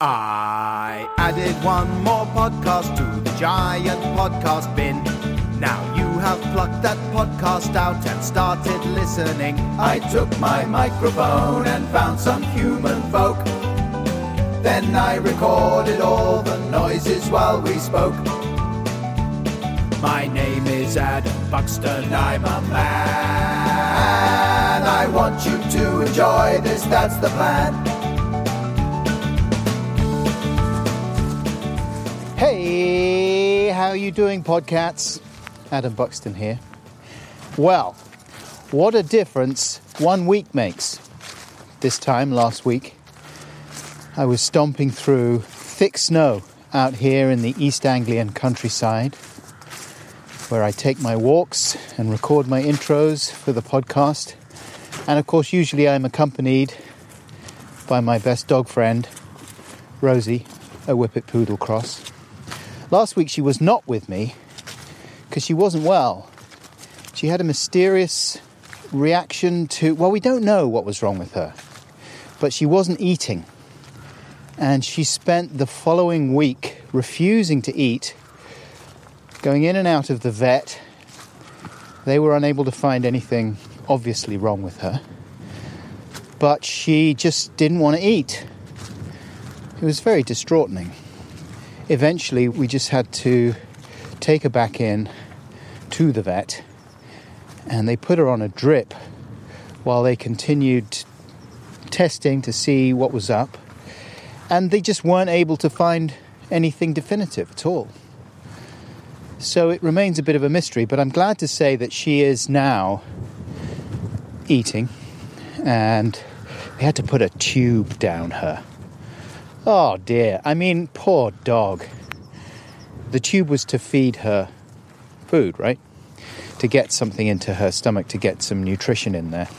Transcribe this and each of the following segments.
I added one more podcast to the giant podcast bin. Now you have plucked that podcast out and started listening. I took my microphone and found some human folk. Then I recorded all the noises while we spoke. My name is Adam Buxton, I'm a man. I want you to enjoy this, that's the plan. Hey, how you doing, podcats? Adam Buxton here. Well, what a difference 1 week makes. This time, last week, I was stomping through thick snow out here in the East Anglian countryside, where I take my walks and record my intros for the podcast. And of course, usually I'm accompanied by my best dog friend, Rosie, a Whippet Poodle Cross. Last week she was not with me because she wasn't well. She had a mysterious reaction to, well, we don't know what was wrong with her, but she wasn't eating. And she spent the following week refusing to eat, going in and out of the vet. They were unable to find anything obviously wrong with her, but she just didn't want to eat. It was very distraughting. Eventually, we just had to take her back in to the vet, and they put her on a drip while they continued testing to see what was up, and they just weren't able to find anything definitive at all. So it remains a bit of a mystery, but I'm glad to say that she is now eating, and they had to put a tube down her. Oh dear, I mean, poor dog. The tube was to feed her food, right? To get something into her stomach, to get some nutrition in there.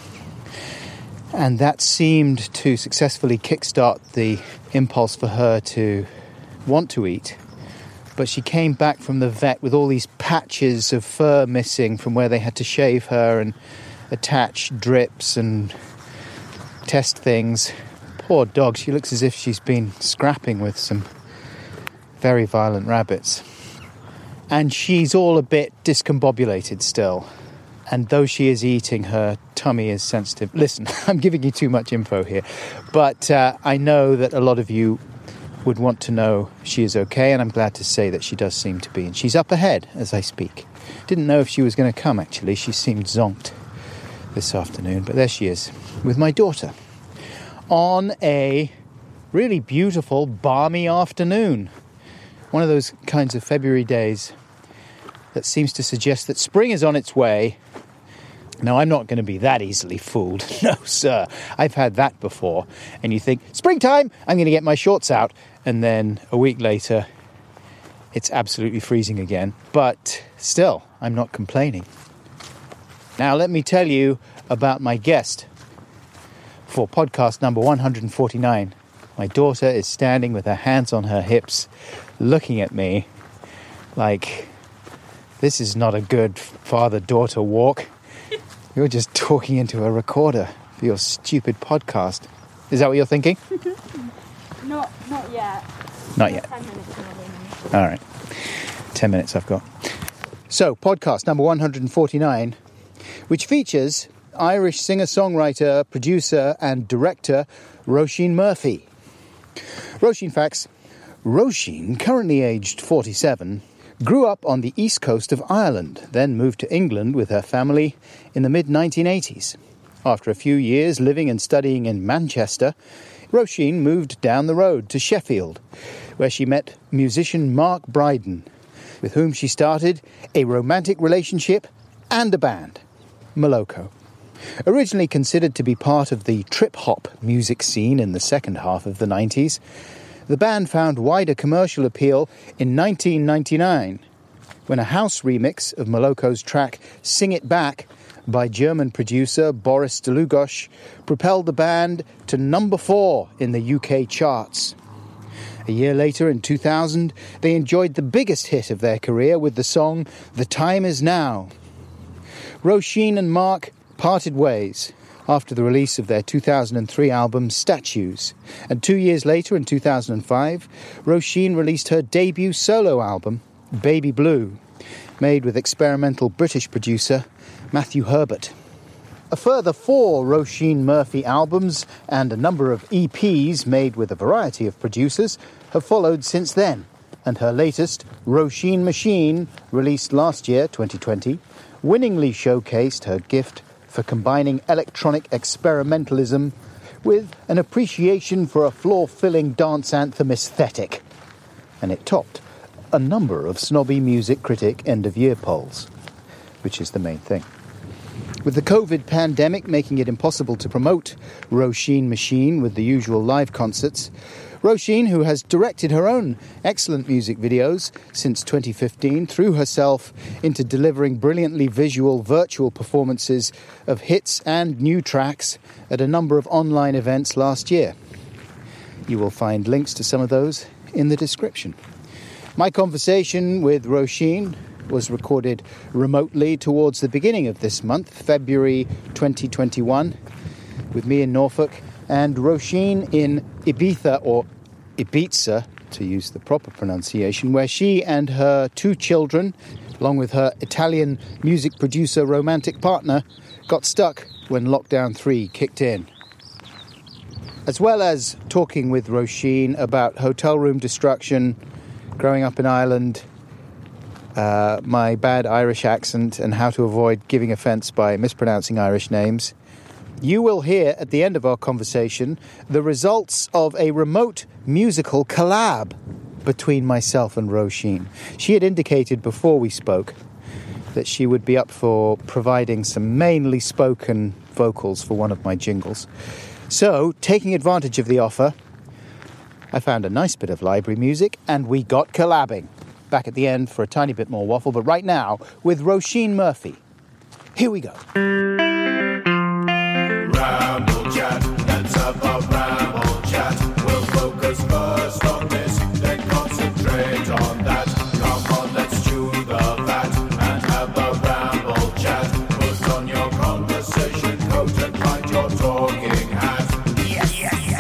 And that seemed to successfully kickstart the impulse for her to want to eat. But she came back from the vet with all these patches of fur missing from where they had to shave her and attach drips and test things. Poor dog, she looks as if she's been scrapping with some very violent rabbits. And she's all a bit discombobulated still. And though she is eating, her tummy is sensitive. Listen, I'm giving you too much info here. But I know that a lot of you would want to know she is okay, and I'm glad to say that she does seem to be. And she's up ahead as I speak. Didn't know if she was going to come, actually. She seemed zonked this afternoon. But there she is, with my daughter, on a really beautiful, balmy afternoon. One of those kinds of February days that seems to suggest that spring is on its way. Now, I'm not going to be that easily fooled. No, sir. I've had that before. And you think, springtime, I'm going to get my shorts out. And then a week later, it's absolutely freezing again. But still, I'm not complaining. Now, let me tell you about my guest for podcast number 149. My daughter is standing with her hands on her hips, looking at me like, this is not a good father-daughter walk. You're just talking into a recorder for your stupid podcast. Is that what you're thinking? Not yet. Not yet. 10 minutes probably. All right. 10 minutes I've got. So, podcast number 149, which features Irish singer-songwriter, producer and director Roisin Murphy. Roisin facts. Roisin, currently aged 47, grew up on the east coast of Ireland, then moved to England with her family in the mid-1980s. After a few years living and studying in Manchester, Roisin moved down the road to Sheffield, where she met musician Mark Brydon, with whom she started a romantic relationship and a band, Moloko. Originally considered to be part of the trip-hop music scene in the second half of the 90s, the band found wider commercial appeal in 1999, when a house remix of Moloko's track Sing It Back by German producer Boris Dlugosch propelled the band to number 4 in the UK charts. A year later, in 2000, they enjoyed the biggest hit of their career with the song The Time Is Now. Roisin and Mark parted ways after the release of their 2003 album Statues. And 2 years later, in 2005, Roisin released her debut solo album, Baby Blue, made with experimental British producer Matthew Herbert. A further 4 Roisin Murphy albums and a number of EPs made with a variety of producers have followed since then, and her latest, Roisin Machine, released last year, 2020, winningly showcased her gift for combining electronic experimentalism with an appreciation for a floor-filling dance anthem aesthetic. And it topped a number of snobby music critic end-of-year polls, which is the main thing. With the COVID pandemic making it impossible to promote Roisin Machine with the usual live concerts, Roisin, who has directed her own excellent music videos since 2015, threw herself into delivering brilliantly visual virtual performances of hits and new tracks at a number of online events last year. You will find links to some of those in the description. My conversation with Roisin was recorded remotely towards the beginning of this month, February 2021, with me in Norfolk and Roisin in Ibiza, or Ibiza, to use the proper pronunciation, where she and her 2 children, along with her Italian music producer romantic partner, got stuck when Lockdown 3 kicked in. As well as talking with Roisin about hotel room destruction, growing up in Ireland, my bad Irish accent, and how to avoid giving offence by mispronouncing Irish names, you will hear at the end of our conversation the results of a remote musical collab between myself and Roisin. She had indicated before we spoke that she would be up for providing some mainly spoken vocals for one of my jingles. So, taking advantage of the offer, I found a nice bit of library music and we got collabing. Back at the end for a tiny bit more waffle, but right now with Roisin Murphy. Here we go. Ramble chat, let's have a ramble chat. We'll focus first on this, then concentrate on that. Come on, let's chew the fat and have a ramble chat. Put on your conversation coat and find your talking hat. Yes, yes, yes.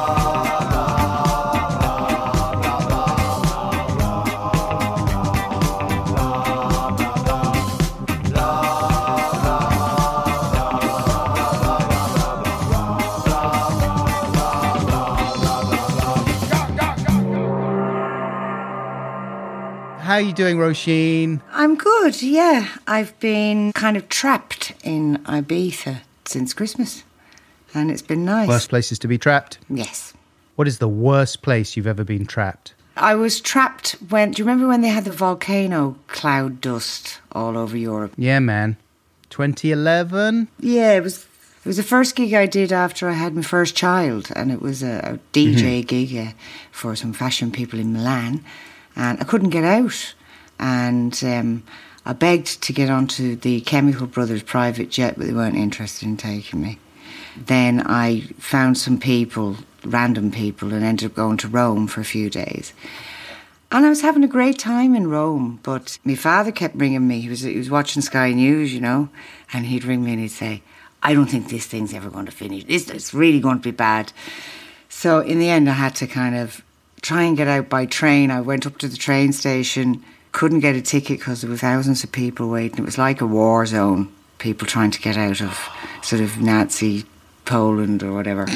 How are you doing, Roisin? I'm good, yeah. I've been kind of trapped in Ibiza since Christmas, and it's been nice. Worst places to be trapped? Yes. What is the worst place you've ever been trapped? I was trapped when... Do you remember when they had the volcano cloud dust all over Europe? Yeah, man. 2011? Yeah, it was the first gig I did after I had my first child, and it was a DJ gig for some fashion people in Milan, and I couldn't get out. And I begged to get onto the Chemical Brothers private jet, but they weren't interested in taking me. Then I found some people, random people, and ended up going to Rome for a few days. And I was having a great time in Rome, but my father kept ringing me. He was watching Sky News, you know, and he'd ring me and he'd say, I don't think this thing's ever going to finish. It's really going to be bad. So in the end, I had to kind of try and get out by train. I went up to the train station, couldn't get a ticket because there were thousands of people waiting. It was like a war zone, people trying to get out of sort of Nazi Poland or whatever.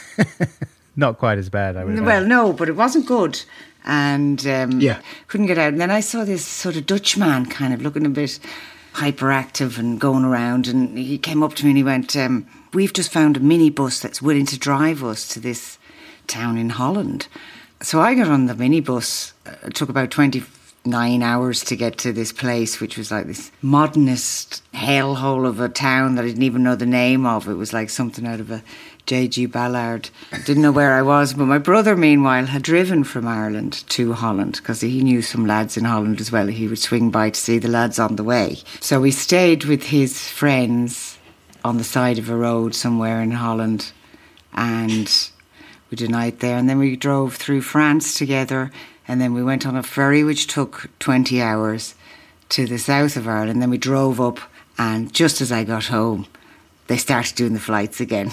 Not quite as bad, I would imagine. Well, no, but it wasn't good. And couldn't get out. And then I saw this sort of Dutch man kind of looking a bit hyperactive and going around, and he came up to me and he went, we've just found a minibus that's willing to drive us to this town in Holland. So I got on the minibus. It took about 29 hours to get to this place, which was like this modernist hellhole of a town that I didn't even know the name of. It was like something out of a J.G. Ballard. Didn't know where I was, but my brother, meanwhile, had driven from Ireland to Holland because he knew some lads in Holland as well. He would swing by to see the lads on the way. So we stayed with his friends on the side of a road somewhere in Holland, and we did a night there, and then we drove through France together, and then we went on a ferry which took 20 hours to the south of Ireland. Then we drove up, and just as I got home, they started doing the flights again.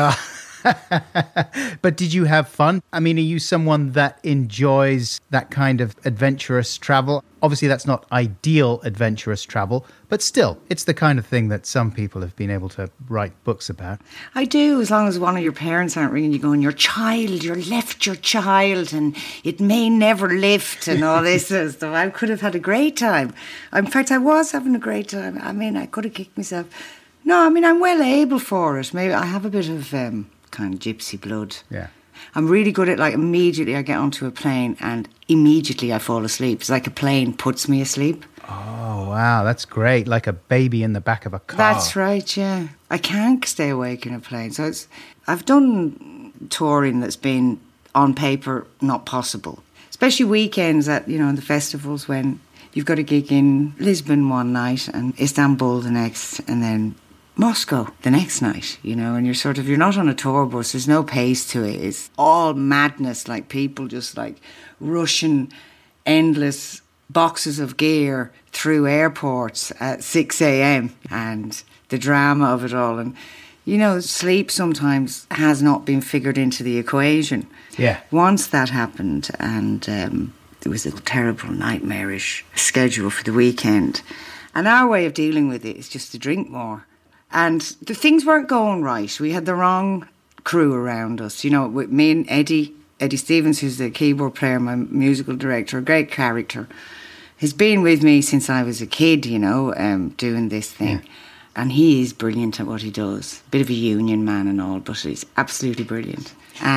But did you have fun? I mean, are you someone that enjoys that kind of adventurous travel? Obviously, that's not ideal adventurous travel, but still, it's the kind of thing that some people have been able to write books about. I do, as long as one of your parents aren't ringing you going, your child, you left your child and it may never lift and all this sort of stuff. I could have had a great time. In fact, I was having a great time. I mean, I could have kicked myself. No, I mean, I'm well able for it. Maybe I have a bit of kind of gypsy blood. Yeah. I'm really good at, like, immediately I get onto a plane and immediately I fall asleep. It's like a plane puts me asleep. Oh, wow, that's great. Like a baby in the back of a car. That's right, yeah. I can't stay awake in a plane. So I've done touring that's been, on paper, not possible. Especially weekends at, the festivals when you've got a gig in Lisbon one night and Istanbul the next, and then Moscow the next night, and you're not on a tour bus, there's no pace to it. It's all madness, like people just like rushing endless boxes of gear through airports at 6 a.m. and the drama of it all. And, sleep sometimes has not been figured into the equation. Yeah. Once that happened and it was a terrible, nightmarish schedule for the weekend. And our way of dealing with it is just to drink more. And the things weren't going right. We had the wrong crew around us. With me and Eddie Stevens, who's the keyboard player, my musical director, a great character, has been with me since I was a kid, doing this thing. Yeah. And he is brilliant at what he does. Bit of a union man and all, but he's absolutely brilliant.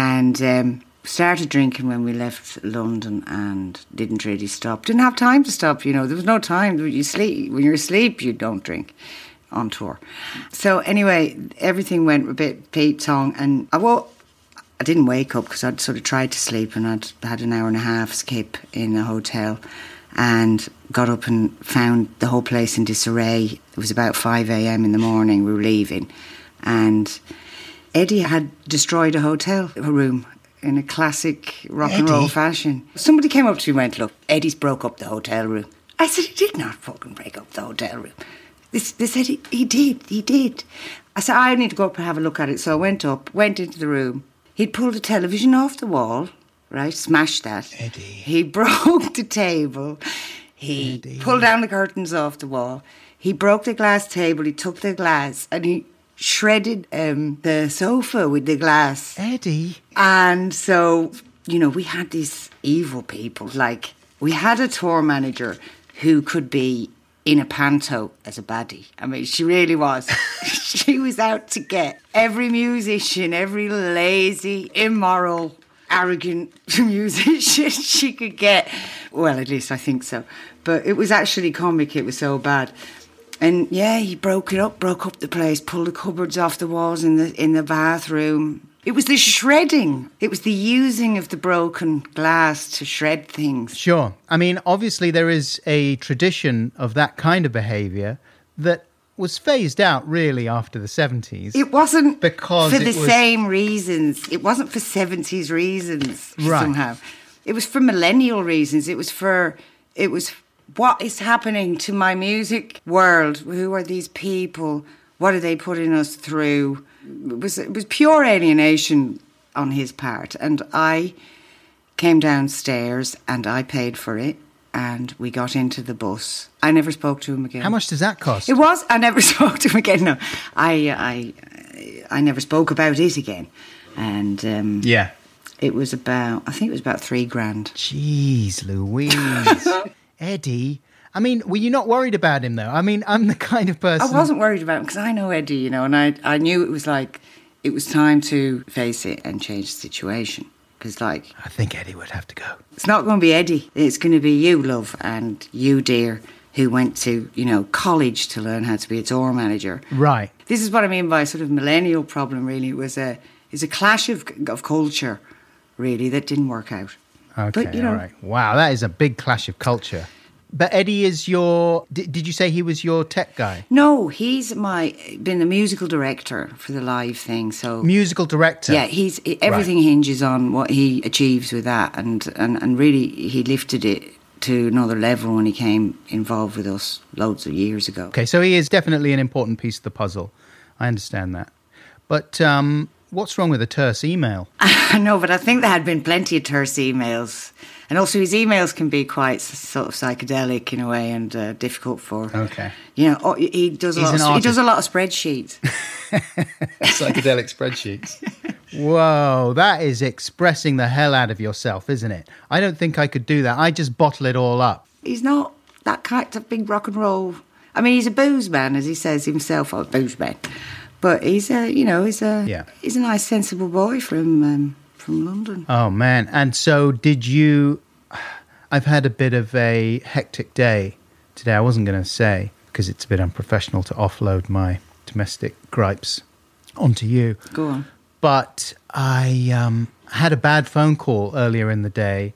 And started drinking when we left London and didn't really stop. Didn't have time to stop, There was no time. When you're asleep, you don't drink on tour. So anyway, everything went a bit Pete-tong, and I didn't wake up because I'd sort of tried to sleep and I'd had an hour and a half skip in a hotel and got up and found the whole place in disarray. It was about 5 a.m. in the morning, we were leaving, and Eddie had destroyed a hotel room in a classic rock and roll fashion. Somebody came up to me and went, "Look, Eddie's broke up the hotel room." I said, "He did not fucking break up the hotel room." They said he did. I said, "I need to go up and have a look at it." So I went into the room. He'd pulled the television off the wall, right? Smashed that. Eddie. He broke the table. He pulled down the curtains off the wall. He broke the glass table. He took the glass and he shredded the sofa with the glass. Eddie. And so, we had these evil people. Like, we had a tour manager who could be in a panto as a baddie. I mean, she really was. She was out to get every musician, every lazy, immoral, arrogant musician she could get. Well, at least I think so. But it was actually comic, it was so bad. And yeah, he broke up the place, pulled the cupboards off the walls in the bathroom. It was the shredding. It was the using of the broken glass to shred things. Sure. I mean, obviously there is a tradition of that kind of behaviour that was phased out really after the 70s. It wasn't because for the same reasons. It wasn't for 70s reasons somehow. It was for millennial reasons. It was what is happening to my music world? Who are these people? What are they putting us through? It was pure alienation on his part. And I came downstairs and I paid for it and we got into the bus. I never spoke to him again. How much does that cost? I never spoke to him again. No, I never spoke about it again. And it was about, I think it was about $3,000. Jeez Louise. Eddie, I mean, were you not worried about him though? I mean, I'm the kind of person... I wasn't worried about him because I know Eddie, and I knew it was time to face it and change the situation. Because I think Eddie would have to go. It's not going to be Eddie. It's going to be you, love, and you, dear, who went to, college to learn how to be a tour manager. Right. This is what I mean by sort of millennial problem, really. It's a clash of culture, really, that didn't work out. Okay, but, all right. Wow, that is a big clash of culture. But Eddie is your... Did you say he was your tech guy? No, he's been the musical director for the live thing. So musical director? Yeah, everything hinges on what he achieves with that. And really, he lifted it to another level when he came involved with us loads of years ago. Okay, so he is definitely an important piece of the puzzle. I understand that. But what's wrong with a terse email? I know, but I think there had been plenty of terse emails. And also his emails can be quite sort of psychedelic in a way and difficult for... Okay. You know, he does a lot of spreadsheets. Psychedelic spreadsheets. Whoa, that is expressing the hell out of yourself, isn't it? I don't think I could do that. I just bottle it all up. He's not that kind of big rock and roll. I mean, he's a booze man, as he says himself, a booze man. But he's a nice, sensible boy from London. Oh, man. And so did you... I've had a bit of a hectic day today. I wasn't going to say, because it's a bit unprofessional to offload my domestic gripes onto you. Go on. But I had a bad phone call earlier in the day,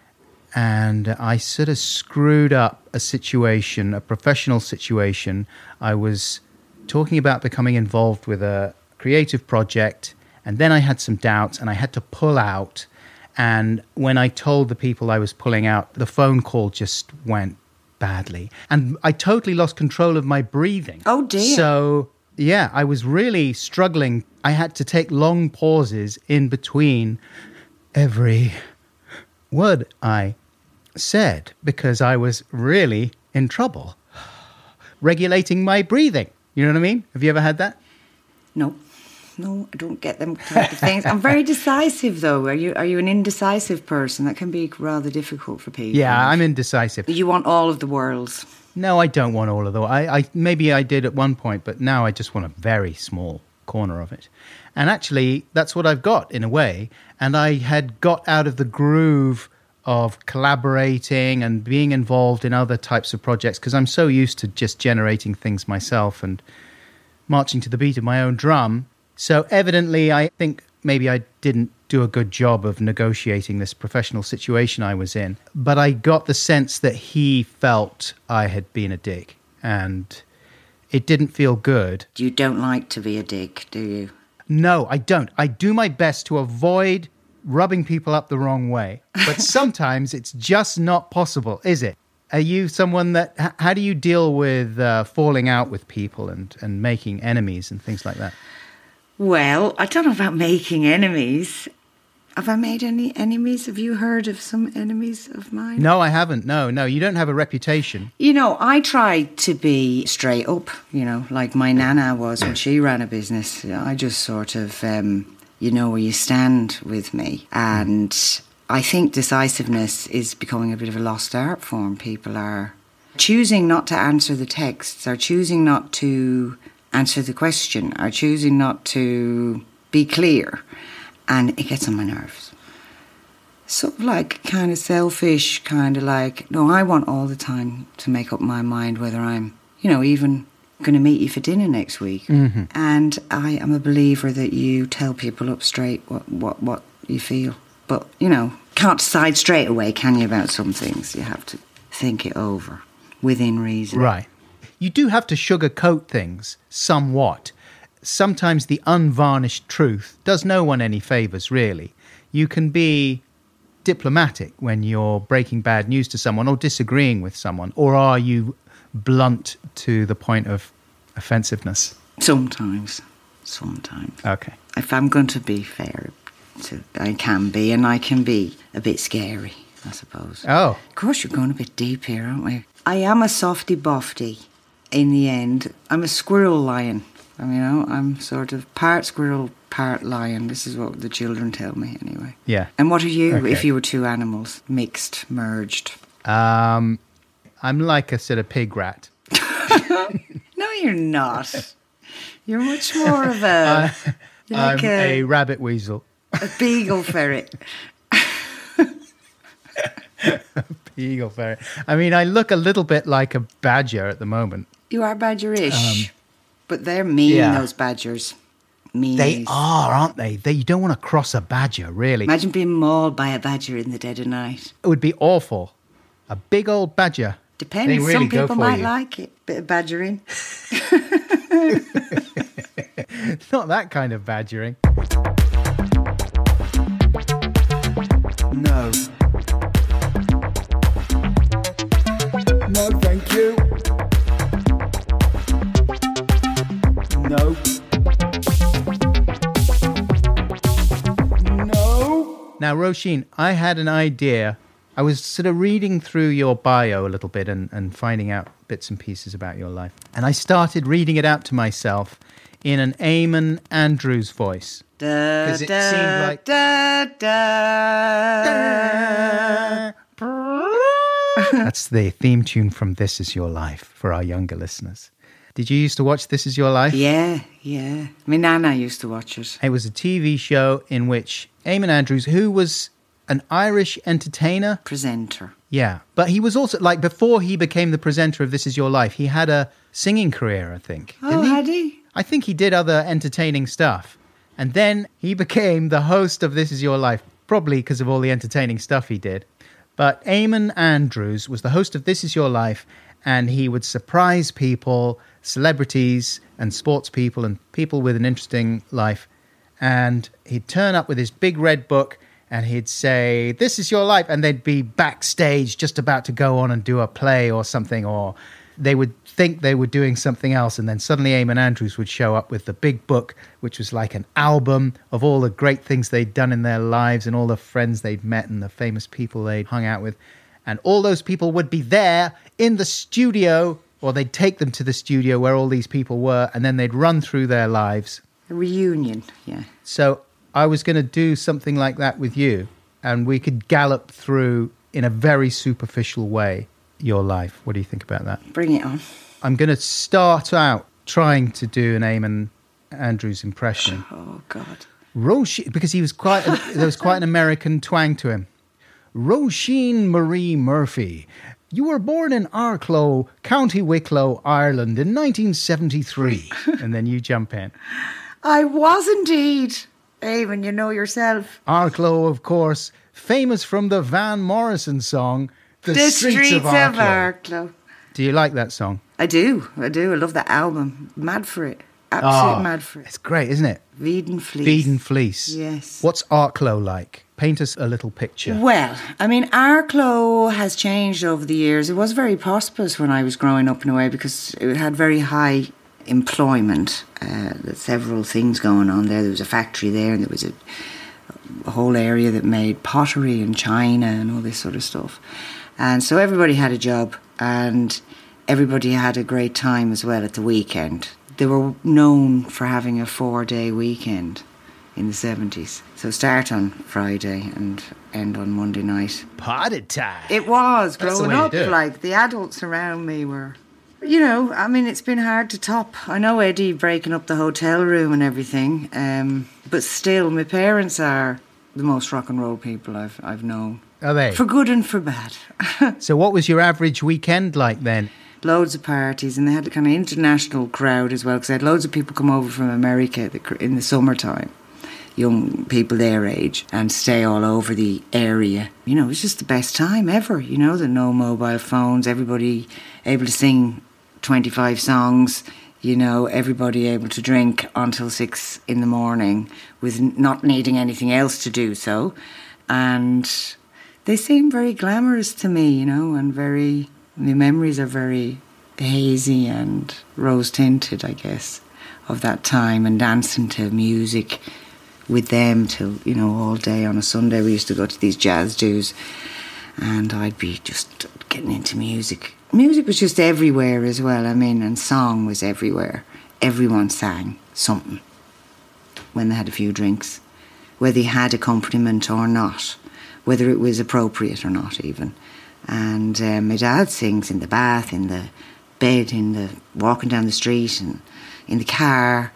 and I sort of screwed up a situation, a professional situation. I was talking about becoming involved with a creative project, and then I had some doubts, and I had to pull out. And when I told the people I was pulling out, the phone call just went badly. And I totally lost control of my breathing. Oh, dear. So, yeah, I was really struggling. I had to take long pauses in between every word I said because I was really in trouble regulating my breathing. You know what I mean? Have you ever had that? No, I don't get them type of things. I'm very decisive, though. Are you an indecisive person? That can be rather difficult for people. Yeah, I'm indecisive. You want all of the worlds. No, I don't want all of them. Maybe I did at one point, but now I just want a very small corner of it. And actually, that's what I've got, in a way. And I had got out of the groove of collaborating and being involved in other types of projects because I'm so used to just generating things myself and marching to the beat of my own drum. So evidently, I think maybe I didn't do a good job of negotiating this professional situation I was in. But I got the sense that he felt I had been a dick, and it didn't feel good. You don't like to be a dick, do you? No, I don't. I do my best to avoid rubbing people up the wrong way. But sometimes it's just not possible, is it? Are you someone that... How do you deal with falling out with people and making enemies and things like that? Well, I don't know about making enemies. Have I made any enemies? Have you heard of some enemies of mine? No, I haven't. No, you don't have a reputation. You know, I try to be straight up, like my nana was when she ran a business. I just sort of, you know where you stand with me. And I think decisiveness is becoming a bit of a lost art form. People are choosing not to answer the texts, or choosing not to answer the question, or choosing not to be clear. And it gets on my nerves. Sort of like kind of selfish, kind of like, no, I want all the time to make up my mind whether I'm, even going to meet you for dinner next week. Mm-hmm. And I am a believer that you tell people up straight what you feel. But, can't decide straight away, can you, about some things? You have to think it over within reason. Right. You do have to sugarcoat things somewhat. Sometimes the unvarnished truth does no one any favours, really. You can be diplomatic when you're breaking bad news to someone or disagreeing with someone, or are you blunt to the point of offensiveness? Sometimes. Okay. If I'm going to be fair, I can be, and I can be a bit scary, I suppose. Oh. Of course, you're going a bit deep here, aren't we? I am a softy-bofty in the end. I'm a squirrel lion. I'm sort of part squirrel, part lion. This is what the children tell me, anyway. Yeah. And what are you if you were two animals, mixed, merged? I'm like a sort of pig rat. No, you're not. You're much more of a... I'm a rabbit weasel. A beagle ferret. Beagle ferret. I look a little bit like a badger at the moment. You are badgerish. But they're mean, those badgers. Meanies. They are, aren't they? You don't want to cross a badger, really. Imagine being mauled by a badger in the dead of night. It would be awful. A big old badger. Depends. They really Some people might you. like it. Bit of badgering. Not that kind of badgering. No. No, thank you. No. Now, Roisin, I had an idea. I was sort of reading through your bio a little bit and finding out bits and pieces about your life. And I started reading it out to myself in an Eamon Andrews voice. Because it seemed like... That's the theme tune from This Is Your Life for our younger listeners. Did you used to watch This Is Your Life? Yeah. My nana used to watch it. It was a TV show in which Eamon Andrews, who was an Irish entertainer... Presenter. Yeah, but he was also, like, before he became the presenter of This Is Your Life, he had a singing career, I think. Oh, had he? I think he did other entertaining stuff. And then he became the host of This Is Your Life, probably because of all the entertaining stuff he did. But Eamon Andrews was the host of This Is Your Life, and he would surprise people, celebrities and sports people and people with an interesting life. And he'd turn up with his big red book and he'd say, "This is your life." And they'd be backstage just about to go on and do a play or something, or they would think they were doing something else. And then suddenly Eamon Andrews would show up with the big book, which was like an album of all the great things they'd done in their lives and all the friends they'd met and the famous people they'd hung out with. And all those people would be there in the studio, or they'd take them to the studio where all these people were, and then they'd run through their lives. A reunion, yeah. So I was going to do something like that with you, and we could gallop through, in a very superficial way, your life. What do you think about that? Bring it on. I'm going to start out trying to do an Eamon Andrews impression. Oh, God. Roisin, because he was there was quite an American twang to him. Roisin Marie Murphy, you were born in Arklow, County Wicklow, Ireland in 1973. And then you jump in. I was indeed. Eamon, you know yourself. Arklow, of course, famous from the Van Morrison song, The Streets of Arklow. Do you like that song? I do. I love that album. Mad for it. Absolutely mad for it. It's great, isn't it? Weed and Fleece. Weed and Fleece. Yes. What's Arklow like? Paint us a little picture. Well, I mean, Arklow has changed over the years. It was very prosperous when I was growing up in a way because it had very high employment. There's several things going on there. There was a factory there and there was a whole area that made pottery and china and all this sort of stuff. And so everybody had a job and everybody had a great time as well at the weekend. They were known for having a 4-day weekend in the 70s. So start on Friday and end on Monday night. Party time. It was. That's growing up, like, the adults around me were... You know, I mean, it's been hard to top. I know Eddie breaking up the hotel room and everything, but still, my parents are the most rock and roll people I've known. Are they? For good and for bad. So what was your average weekend like then? Loads of parties, and they had a kind of international crowd as well, because they had loads of people come over from America in the summertime, young people their age, and stay all over the area. You know, it was just the best time ever, you know, the no mobile phones, everybody able to sing 25 songs, you know, everybody able to drink until 6 in the morning with not needing anything else to do so. And they seem very glamorous to me, you know, and my memories are very hazy and rose-tinted, I guess, of that time, and dancing to music with them till, you know, all day on a Sunday. We used to go to these jazz dues and I'd be just getting into music. Music was just everywhere as well, I mean, and song was everywhere. Everyone sang something when they had a few drinks, whether you had accompaniment or not, whether it was appropriate or not even. And my dad sings in the bath, in the bed, walking down the street and in the car.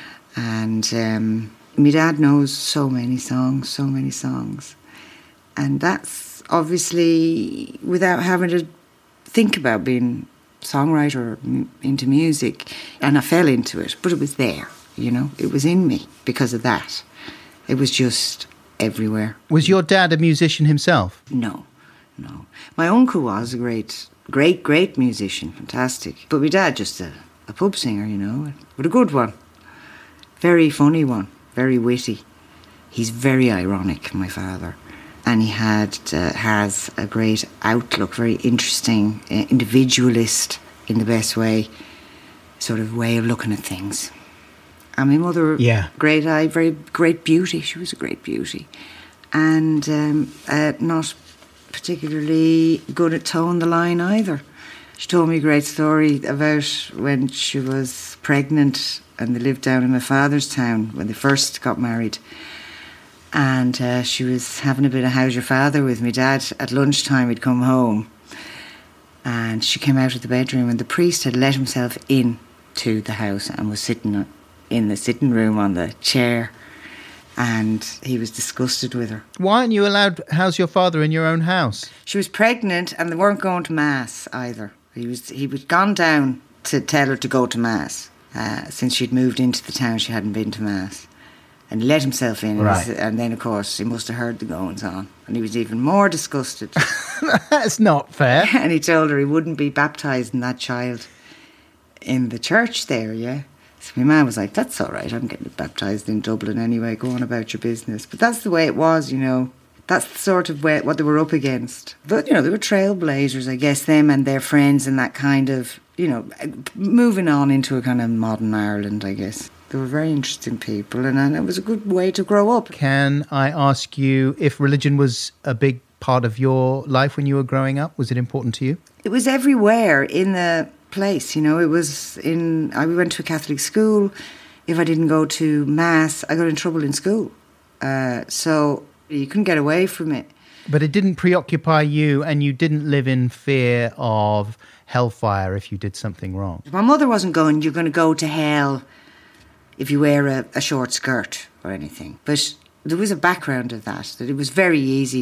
And my dad knows so many songs. And that's obviously without having to think about being a songwriter or into music. And I fell into it, but it was there, you know. It was in me because of that. It was just everywhere. Was your dad a musician himself? No. My uncle was a great musician, fantastic. But my dad, just a pub singer, you know, but a good one. Very funny one, very witty. He's very ironic, my father. And he has a great outlook, very interesting, individualist in the best way, sort of way of looking at things. And my mother, great eye, very great beauty. She was a great beauty. and not particularly good at towing the line either. She told me a great story about when she was pregnant and they lived down in my father's town when they first got married. And she was having a bit of how's your father with my dad. At lunchtime he'd come home and she came out of the bedroom and the priest had let himself in to the house and was sitting in the sitting room on the chair, and he was disgusted with her. Why aren't you allowed how's your father in your own house? She was pregnant and they weren't going to Mass either. He was gone down to tell her to go to Mass. Since she'd moved into the town, she hadn't been to Mass. And let himself in. Right. And then, of course, he must have heard the goings on. And he was even more disgusted. That's not fair. And he told her he wouldn't be baptising that child in the church there, yeah? So my man was like, that's all right, I'm getting baptised in Dublin anyway, go on about your business. But that's the way it was, you know. That's the sort of what they were up against. But, you know, they were trailblazers, I guess, them and their friends and that kind of, you know, moving on into a kind of modern Ireland, I guess. They were very interesting people, and it was a good way to grow up. Can I ask you if religion was a big part of your life when you were growing up? Was it important to you? It was everywhere in the place, you know. It was I went to a Catholic school. If I didn't go to Mass, I got in trouble in school. So you couldn't get away from it. But it didn't preoccupy you, and you didn't live in fear of hellfire if you did something wrong? My mother wasn't going, you're going to go to hell if you wear a short skirt or anything. But there was a background of that it was very easy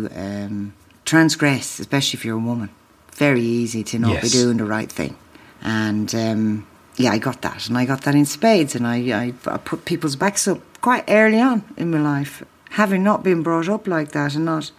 to transgress, especially if you're a woman. Very easy to not be doing the right thing. And I got that. And I got that in spades. And I put people's backs up quite early on in my life. Having not been brought up like that and not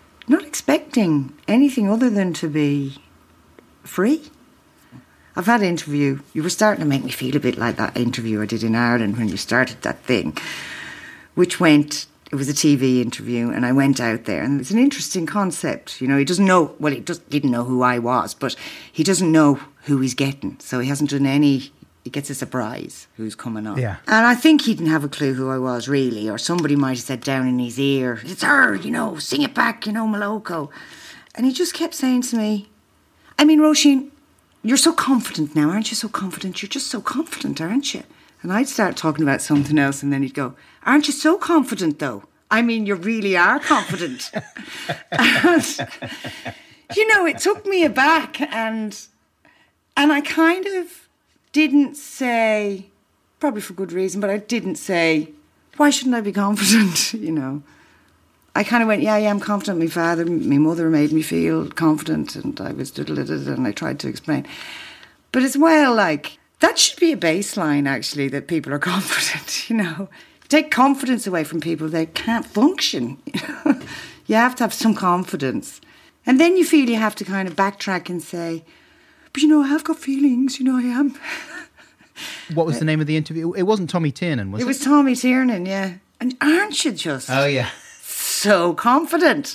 expecting anything other than to be free. I've had an interview. You were starting to make me feel a bit like that interview I did in Ireland when you started that thing, which it was a TV interview, and I went out there, and it's an interesting concept. You know, he doesn't know, well, he just didn't know who I was, but he doesn't know who he's getting. So he hasn't done he gets a surprise who's coming on. Yeah. And I think he didn't have a clue who I was, really, or somebody might have said down in his ear, it's her, you know, sing it back, you know, Maloko. And he just kept saying to me, I mean, Roisin, you're so confident now, aren't you? So confident. You're just so confident, aren't you? And I'd start talking about something else, and then he'd go, aren't you so confident, though? I mean, you really are confident. And, you know, it took me aback, and I kind of didn't say, probably for good reason, but I didn't say, why shouldn't I be confident, you know? I kind of went, yeah, I'm confident. My mother made me feel confident, and I was and I tried to explain. But as well, like, that should be a baseline, actually, that people are confident, you know. Take confidence away from people, they can't function. You know? You have to have some confidence. And then you feel you have to kind of backtrack and say, but, you know, I have got feelings, you know, I am. What was the name of the interview? It wasn't Tommy Tiernan, was it? It was Tommy Tiernan, yeah. And aren't you just... Oh, yeah. So confident.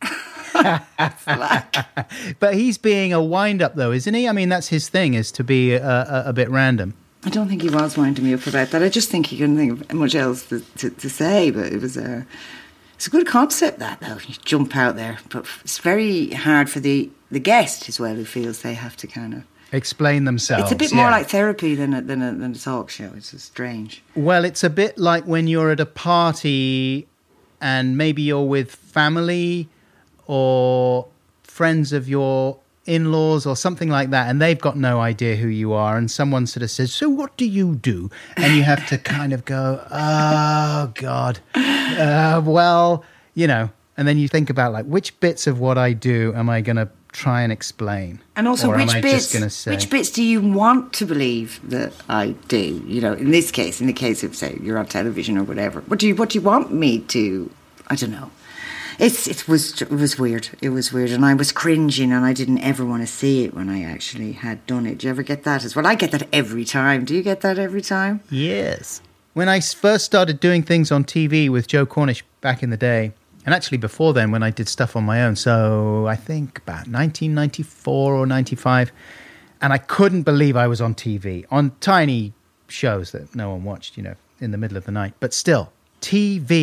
But he's being a wind-up, though, isn't he? I mean, that's his thing, is to be a bit random. I don't think he was winding me up about that. I just think he couldn't think of much else to say. But it's a good concept, that, though. You jump out there. But it's very hard for the guest as well, who feels they have to kind of... explain themselves. It's a bit more like therapy than a talk show. It's just strange. Well, it's a bit like when you're at a party... and maybe you're with family or friends of your in-laws or something like that, and they've got no idea who you are, and someone sort of says, so what do you do? And you have to kind of go, oh, God. Well, you know, and then you think about, like, which bits of what I do am I going to try and explain? And also, or which bits do you want to believe that I do? You know, in the case of, say, you're on television or whatever. What do you want me to? I don't know. It was weird. It was weird, and I was cringing, and I didn't ever want to see it when I actually had done it. Do you ever get that as well? I get that every time. Do you get that every time? Yes. When I first started doing things on TV with Joe Cornish back in the day, and actually before then when I did stuff on my own, so I think about 1994 or 95, and I couldn't believe I was on TV, on tiny shows that no one watched, you know, in the middle of the night. But still, TV,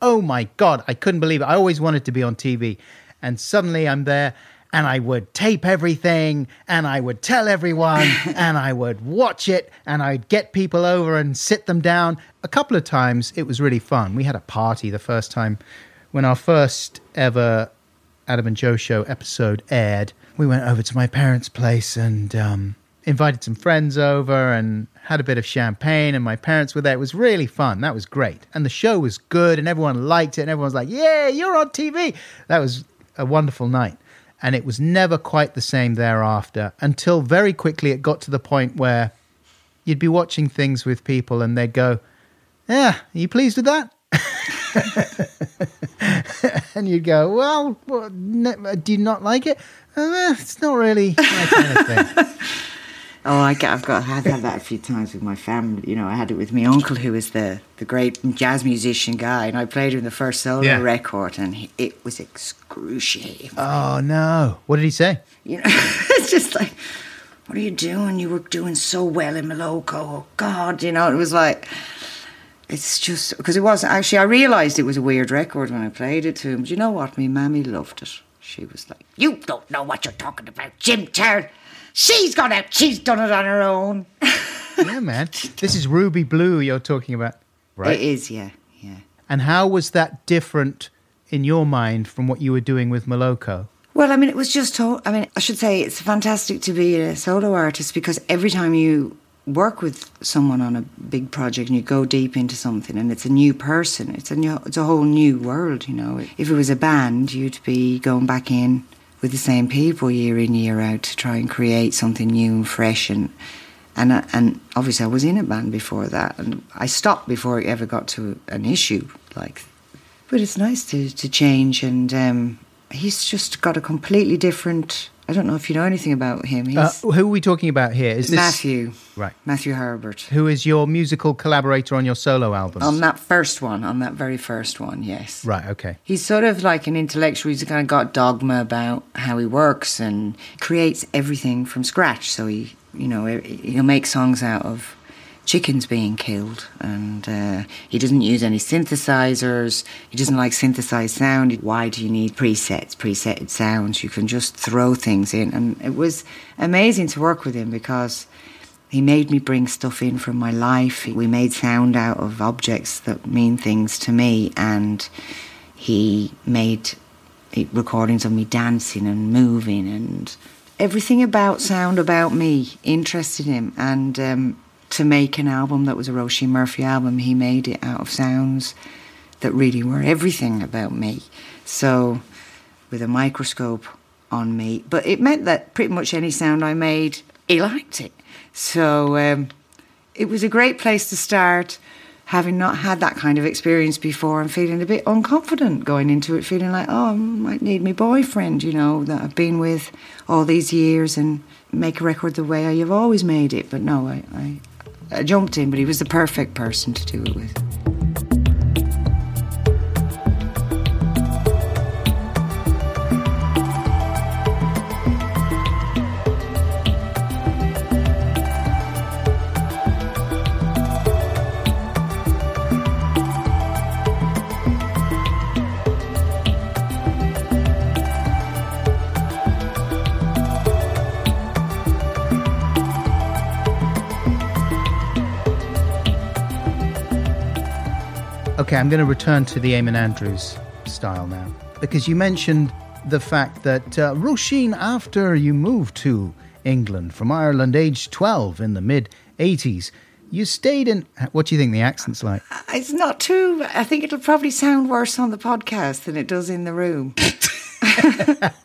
oh my God, I couldn't believe it. I always wanted to be on TV. And suddenly I'm there and I would tape everything and I would tell everyone and I would watch it and I'd get people over and sit them down. A couple of times it was really fun. We had a party the first time when our first ever Adam and Joe Show episode aired. We went over to my parents' place and invited some friends over and had a bit of champagne, and my parents were there. It was really fun. That was great. And the show was good and everyone liked it and everyone was like, yeah, you're on TV. That was a wonderful night. And it was never quite the same thereafter until very quickly it got to the point where you'd be watching things with people and they'd go, yeah, are you pleased with that? And you'd go, well, do you not like it? It's not really my kind of thing. Oh, I've had that a few times with my family. You know, I had it with my uncle, who was the great jazz musician guy, and I played him the first solo record, and it was excruciating. Oh, no. What did he say? You know, it's just like, what are you doing? You were doing so well in Moloko. Oh, God, you know, it was like... It's just... Because it was... Actually, I realised it was a weird record when I played it to him. But you know what? My mammy loved it. She was like, you don't know what you're talking about, Jim Turn. She's gone out. She's done it on her own. Yeah, man. This is Ruby Blue you're talking about, right? It is, yeah. And how was that different in your mind from what you were doing with Moloko? Well, I mean, it was just... I should say it's fantastic to be a solo artist because every time you work with someone on a big project and you go deep into something and it's a new person, it's a whole new world, you know. If it was a band, you'd be going back in with the same people year in, year out to try and create something new and fresh. And obviously I was in a band before that, and I stopped before it ever got to an issue. But it's nice to change, and he's just got a completely different... I don't know if you know anything about him. Who are we talking about here? Is this Matthew? Right, Matthew Herbert. Who is your musical collaborator on your solo albums? On that very first one, yes. Right, okay. He's sort of like an intellectual. He's kind of got dogma about how he works and creates everything from scratch. So he'll make songs out of chickens being killed, and he doesn't use any synthesizers. He doesn't like synthesized sound. Why do you need presetted sounds? You can just throw things in. And it was amazing to work with him because he made me bring stuff in from my life. We made sound out of objects that mean things to me, and he made recordings of me dancing and moving, and everything about sound about me interested him. And to make an album that was a Roisin Murphy album, he made it out of sounds that really were everything about me. So, with a microscope on me. But it meant that pretty much any sound I made, he liked it. So, it was a great place to start, having not had that kind of experience before and feeling a bit unconfident going into it, feeling like, oh, I might need my boyfriend, you know, that I've been with all these years, and make a record the way I've always made it. But no, I jumped in, but he was the perfect person to do it with. Okay, I'm going to return to the Eamon Andrews style now, because you mentioned the fact that Roisin, after you moved to England from Ireland, aged 12 in the mid-80s, you stayed in... What do you think the accent's like? It's not too... I think it'll probably sound worse on the podcast than it does in the room. I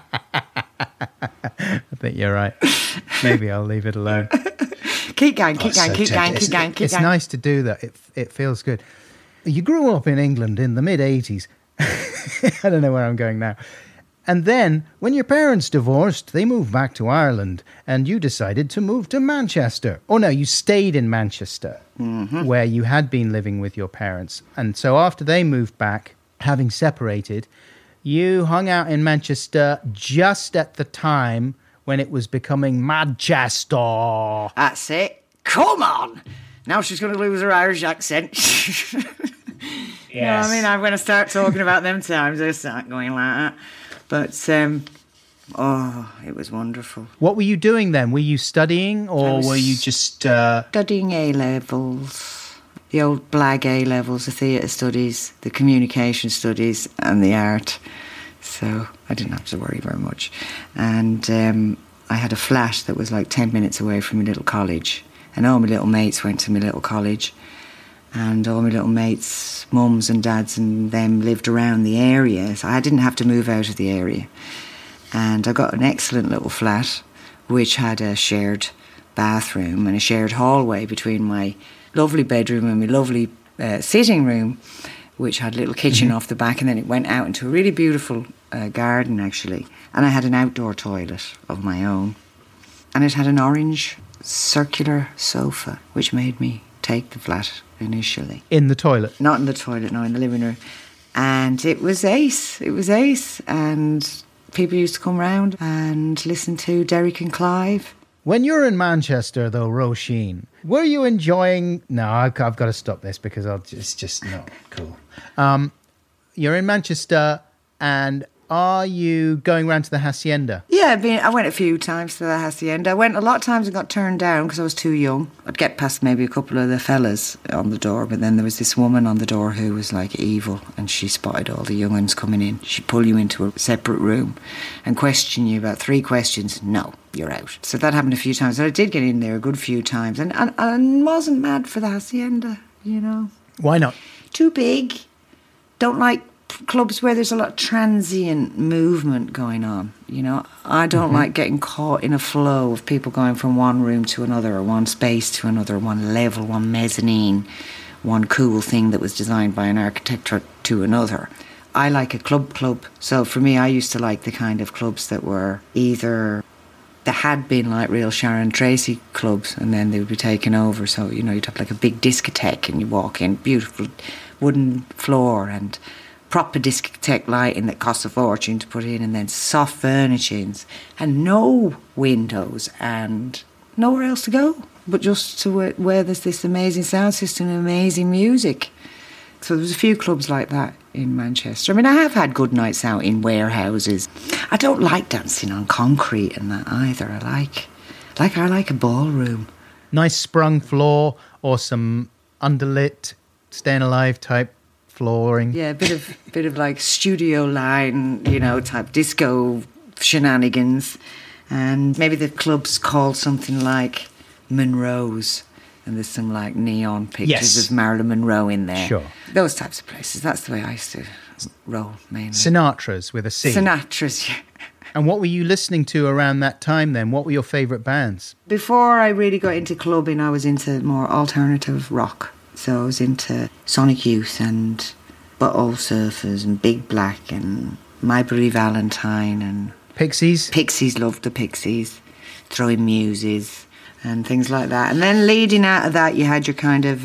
think you're right. Maybe I'll leave it alone. Keep going. It's nice to do that. It feels good. You grew up in England in the mid-80s. I don't know where I'm going now. And then, when your parents divorced, they moved back to Ireland, and you decided to move to Manchester. Oh, no, you stayed in Manchester, where you had been living with your parents. And so after they moved back, having separated, you hung out in Manchester just at the time when it was becoming Manchester. That's it. Come on! Now she's going to lose her Irish accent. You know what I mean? I'm going to start talking about them times. I start going like that. But, it was wonderful. What were you doing then? Were you studying or were you just... Studying A-levels. The old BLAG A-levels, the theatre studies, the communication studies and the art. So I didn't have to worry very much. And I had a flat that was like 10 minutes away from my little college. And all my little mates went to my little college. And all my little mates' mums and dads and them lived around the area. So I didn't have to move out of the area. And I got an excellent little flat, which had a shared bathroom and a shared hallway between my lovely bedroom and my lovely sitting room, which had a little kitchen off the back, and then it went out into a really beautiful garden, actually. And I had an outdoor toilet of my own. And it had an orange circular sofa, which made me take the flat initially. In the toilet? Not in the toilet, no, in the living room. And it was ace. It was ace. And people used to come round and listen to Derek and Clive. When you were in Manchester, though, Roisin, were you enjoying... No, I've got to stop this because it's just not cool. You're in Manchester, and are you going round to the Hacienda? Yeah, I went a few times to the Hacienda. I went a lot of times and got turned down because I was too young. I'd get past maybe a couple of the fellas on the door, but then there was this woman on the door who was like evil, and she spotted all the young uns coming in. She'd pull you into a separate room and question you about 3 questions. No, you're out. So that happened a few times. So I did get in there a good few times, and wasn't mad for the Hacienda, you know. Why not? Too big. Don't like clubs where there's a lot of transient movement going on, you know. I don't like getting caught in a flow of people going from one room to another, or one space to another, one level, one mezzanine, one cool thing that was designed by an architect to another. I like a club. So for me, I used to like the kind of clubs that were either... There had been like real Sharon Tracy clubs, and then they would be taken over. So, you know, you'd have like a big discotheque and you walk in, beautiful wooden floor and proper discotheque lighting that costs a fortune to put in, and then soft furnishings and no windows and nowhere else to go but just to where there's this amazing sound system and amazing music. So there was a few clubs like that in Manchester. I mean, I have had good nights out in warehouses. I don't like dancing on concrete and that either. I like a ballroom. Nice sprung floor or some underlit, staying alive type flooring. Yeah, a bit of like studio line, you know, type disco shenanigans. And maybe the club's called something like Monroe's, and there's some like neon pictures of Marilyn Monroe in there. Sure. Those types of places. That's the way I used to roll mainly. Sinatra's with a C. Sinatra's, yeah. And what were you listening to around that time then? What were your favourite bands? Before I really got into clubbing, I was into more alternative rock. So I was into Sonic Youth and Butthole Surfers and Big Black and My Bloody Valentine and... Pixies? Pixies, loved the Pixies. Throwing Muses and things like that. And then leading out of that, you had your kind of...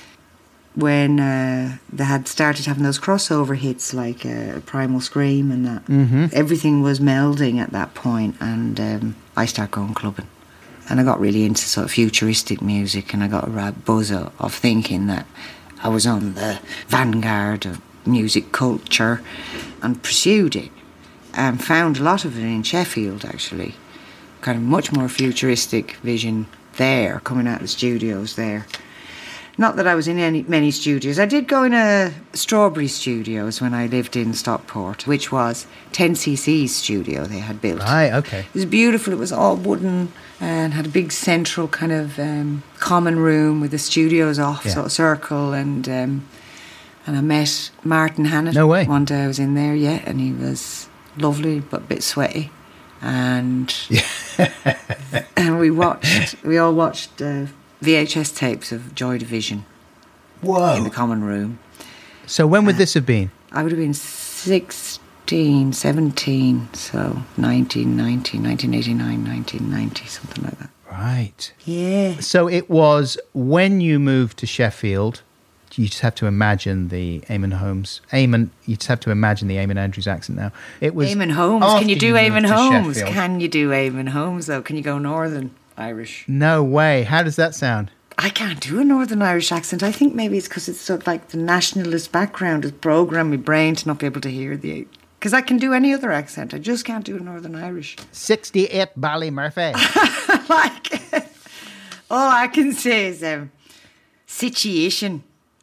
when they had started having those crossover hits like Primal Scream and that. Mm-hmm. Everything was melding at that point, and I started going clubbing. And I got really into sort of futuristic music, and I got a right buzz of thinking that I was on the vanguard of music culture, and pursued it and found a lot of it in Sheffield, actually. Kind of much more futuristic vision there, coming out of the studios there. Not that I was in many studios. I did go in Strawberry Studios when I lived in Stockport, which was 10cc's studio they had built. Right, okay. It was beautiful. It was all wooden and had a big central kind of common room with the studios off, sort of circle. And I met Martin Hannett. No way. One day I was in there, and he was lovely but a bit sweaty. And and we all watched VHS tapes of Joy Division. Whoa. In the common room. So when would this have been? I would have been 16, 17, so 1989, 1990, something like that. Right. Yeah. So it was when you moved to Sheffield, you just have to imagine the Eamon Holmes. You just have to imagine the Eamon Andrews accent now. It was Eamon Holmes. Can you do Eamon Holmes? Can you do Eamon Holmes, though? Can you go Northern Irish? No way. How does that sound? I can't do a Northern Irish accent. I think maybe it's because it's sort of like the nationalist background has programmed my brain to not be able to hear the... Because I can do any other accent. I just can't do a Northern Irish. 68 Ballymurphy. Like, all I can say is situation,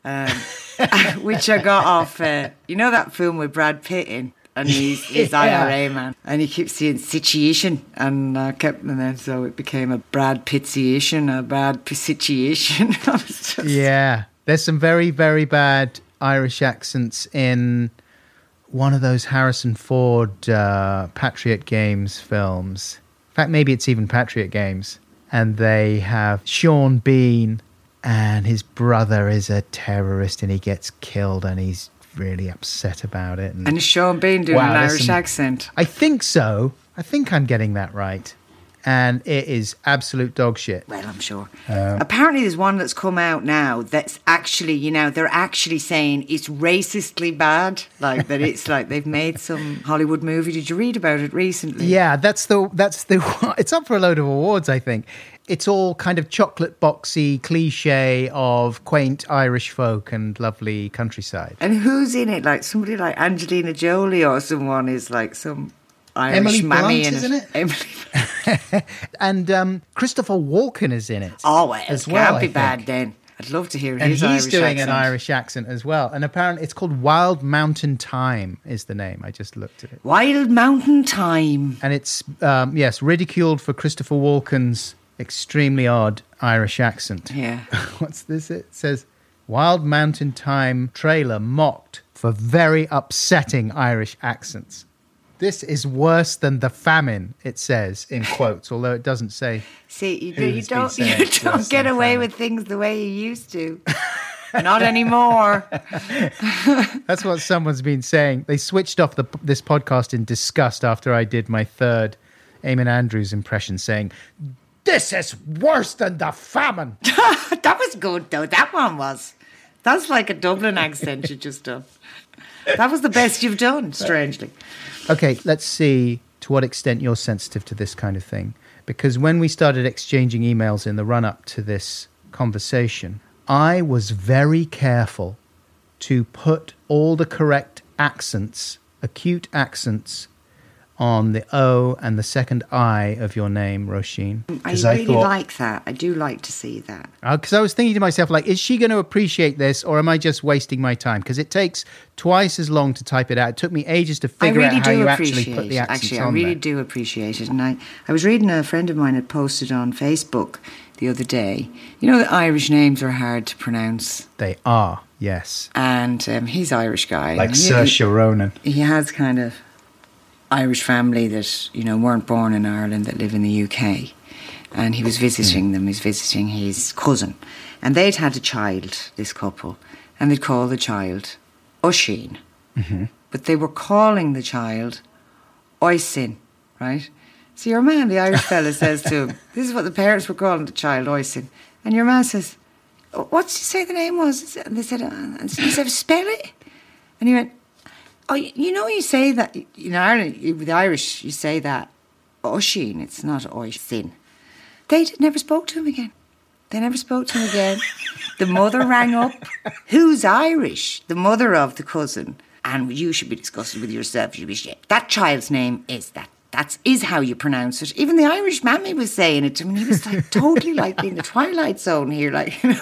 which I got off, you know that film with Brad Pitt in? And he's IRA man. And he keeps saying situation. And then so it became a Brad Pitt-situation, a Brad Pitt-situation. Yeah. There's some very, very bad Irish accents in one of those Harrison Ford Patriot Games films. In fact, maybe it's even Patriot Games. And they have Sean Bean, and his brother is a terrorist and he gets killed and he's really upset about it. And is Sean Bean doing an Irish accent? I think so. I think I'm getting that right. And it is absolute dog shit. Well, I'm sure. Apparently there's one that's come out now that's actually, you know, they're actually saying it's racistly bad. Like that it's like they've made some Hollywood movie. Did you read about it recently? Yeah, that's the it's up for a load of awards, I think. It's all kind of chocolate boxy cliche of quaint Irish folk and lovely countryside. And who's in it? Like somebody like Angelina Jolie or someone is like some Irish Emily mammy Blunt is in it? Emily. And Christopher Walken is in it. Oh, well, as it well, can't be I bad think. then. I'd love to hear And his he's Irish doing accent. an Irish accent as well. And apparently it's called Wild Mountain Thyme is the name. I just looked at it. Wild Mountain Thyme. And it's, yes, ridiculed for Christopher Walken's extremely odd Irish accent. Yeah. What's this? It says, Wild Mountain Thyme trailer mocked for very upsetting Irish accents. This is worse than the famine, it says in quotes, although it doesn't say. See, you don't get away with things the way you used to. Not anymore. That's what someone's been saying. They switched off this podcast in disgust after I did my third Eamon Andrews impression, saying, "This is worse than the famine." That was good, though. That one was. That's like a Dublin accent you just done. That was the best you've done, strangely. Okay, let's see to what extent you're sensitive to this kind of thing. Because when we started exchanging emails in the run-up to this conversation, I was very careful to put all the correct accents, acute accents, on the O and the second I of your name, Roisin. I really like that. I do like to see that. Because I was thinking to myself, like, is she going to appreciate this or am I just wasting my time? Because it takes twice as long to type it out. It took me ages to figure out how you actually put the accents on there. I really do appreciate it. And I was reading a friend of mine had posted on Facebook the other day. You know that Irish names are hard to pronounce. They are, yes. And he's Irish guy. Like Saoirse Ronan. He has kind of Irish family that, you know, weren't born in Ireland that live in the UK. And he was visiting them. He was visiting his cousin. And they'd had a child, this couple. And they'd call the child Oisín. Mm-hmm. But they were calling the child Oisin, right? So your man, the Irish fella, says to him, this is what the parents were calling the child, Oisin. And your man says, what did you say the name was? And they said, spell it. And he went, oh, you know, you say that in Ireland, with the Irish, you say that Oisín, it's not Oisin. They never spoke to him again. They never spoke to him again. The mother rang up. Who's Irish? The mother of the cousin. And you should be discussing with yourself. That child's name is that. That is how you pronounce it. Even the Irish mammy was saying it to me. He was like totally like in the Twilight Zone here, like, you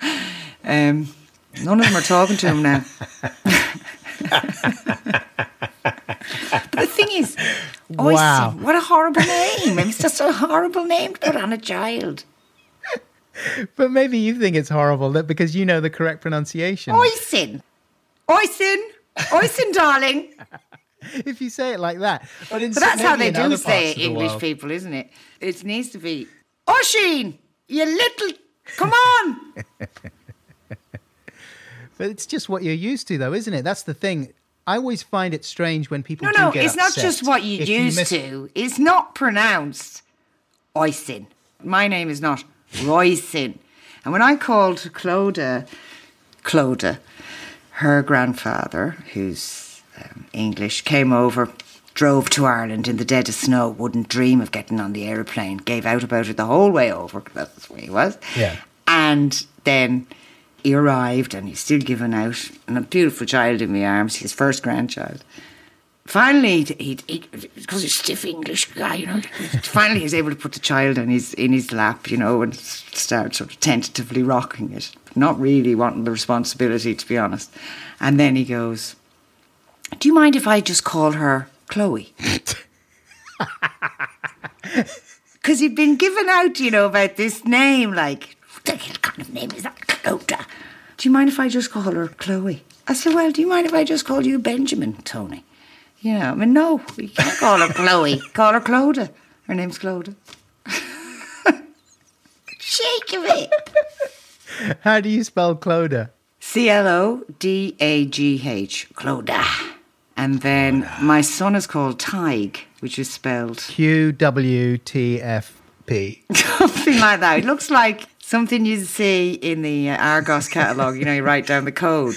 know. None of them are talking to him now. But the thing is, wow. Oisin, what a horrible name. It's just a horrible name to put on a child. But maybe you think it's horrible because you know the correct pronunciation. Oisin. Oisin. Oisin, darling. If you say it like that. But that's how they do say it, English people, isn't it? It needs to be, Oisín, you little, come on. But it's just what you're used to, though, isn't it? That's the thing. I always find it strange when people No, get it's upset not just what you're used to. It's not pronounced Oisin. My name is not Roisin. And when I called Clodagh, her grandfather, who's English, came over, drove to Ireland in the dead of snow, wouldn't dream of getting on the aeroplane, gave out about it the whole way over, that's where he was. Yeah. And then he arrived and he's still giving out, and a beautiful child in my arms, his first grandchild. Finally, because he's a stiff English guy, you know, finally he's able to put the child in his lap, you know, and start sort of tentatively rocking it. Not really wanting the responsibility, to be honest. And then he goes, do you mind if I just call her Chloe? Because he'd been given out, you know, about this name, like, what the hell kind of name is that? Clodagh. Do you mind if I just call her Chloe? I said, well, do you mind if I just call you Benjamin, Tony? You know, I mean, no, you can't call her Chloe. Call her Clodagh. Her name's Clodagh. Shake of it. How do you spell Clodagh? Clodagh. Clodagh. And then my son is called Tig, which is spelled QWTFP. Something like that. It looks like something you see in the Argos catalogue. You know, you write down the code.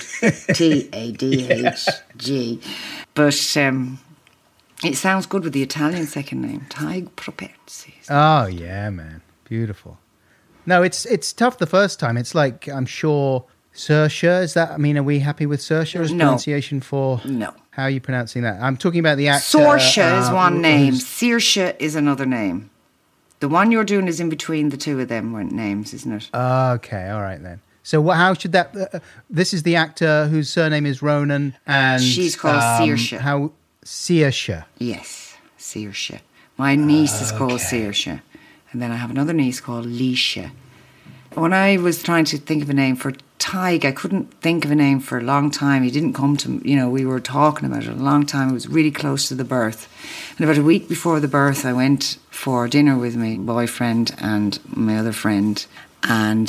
TADHG. But it sounds good with the Italian second name. Tig Propezzi. Oh, yeah, man. Beautiful. No, it's tough the first time. It's like, I'm sure, Saoirse, is that, I mean, are we happy with Saoirse as pronunciation for... No. How are you pronouncing that? I'm talking about the actor... Saoirse is one name. Saoirse is another name. The one you're doing is in between the two of them names, isn't it? Okay, all right then. So how should that... this is the actor whose surname is Ronan, and... She's called Saoirse. How... Saoirse. Yes, Saoirse. My niece is called Saoirse. And then I have another niece called Leisha. When I was trying to think of a name for Tig, I couldn't think of a name for a long time. He didn't come to, you know, we were talking about it a long time. It was really close to the birth. And about a week before the birth, I went for dinner with my boyfriend and my other friend. And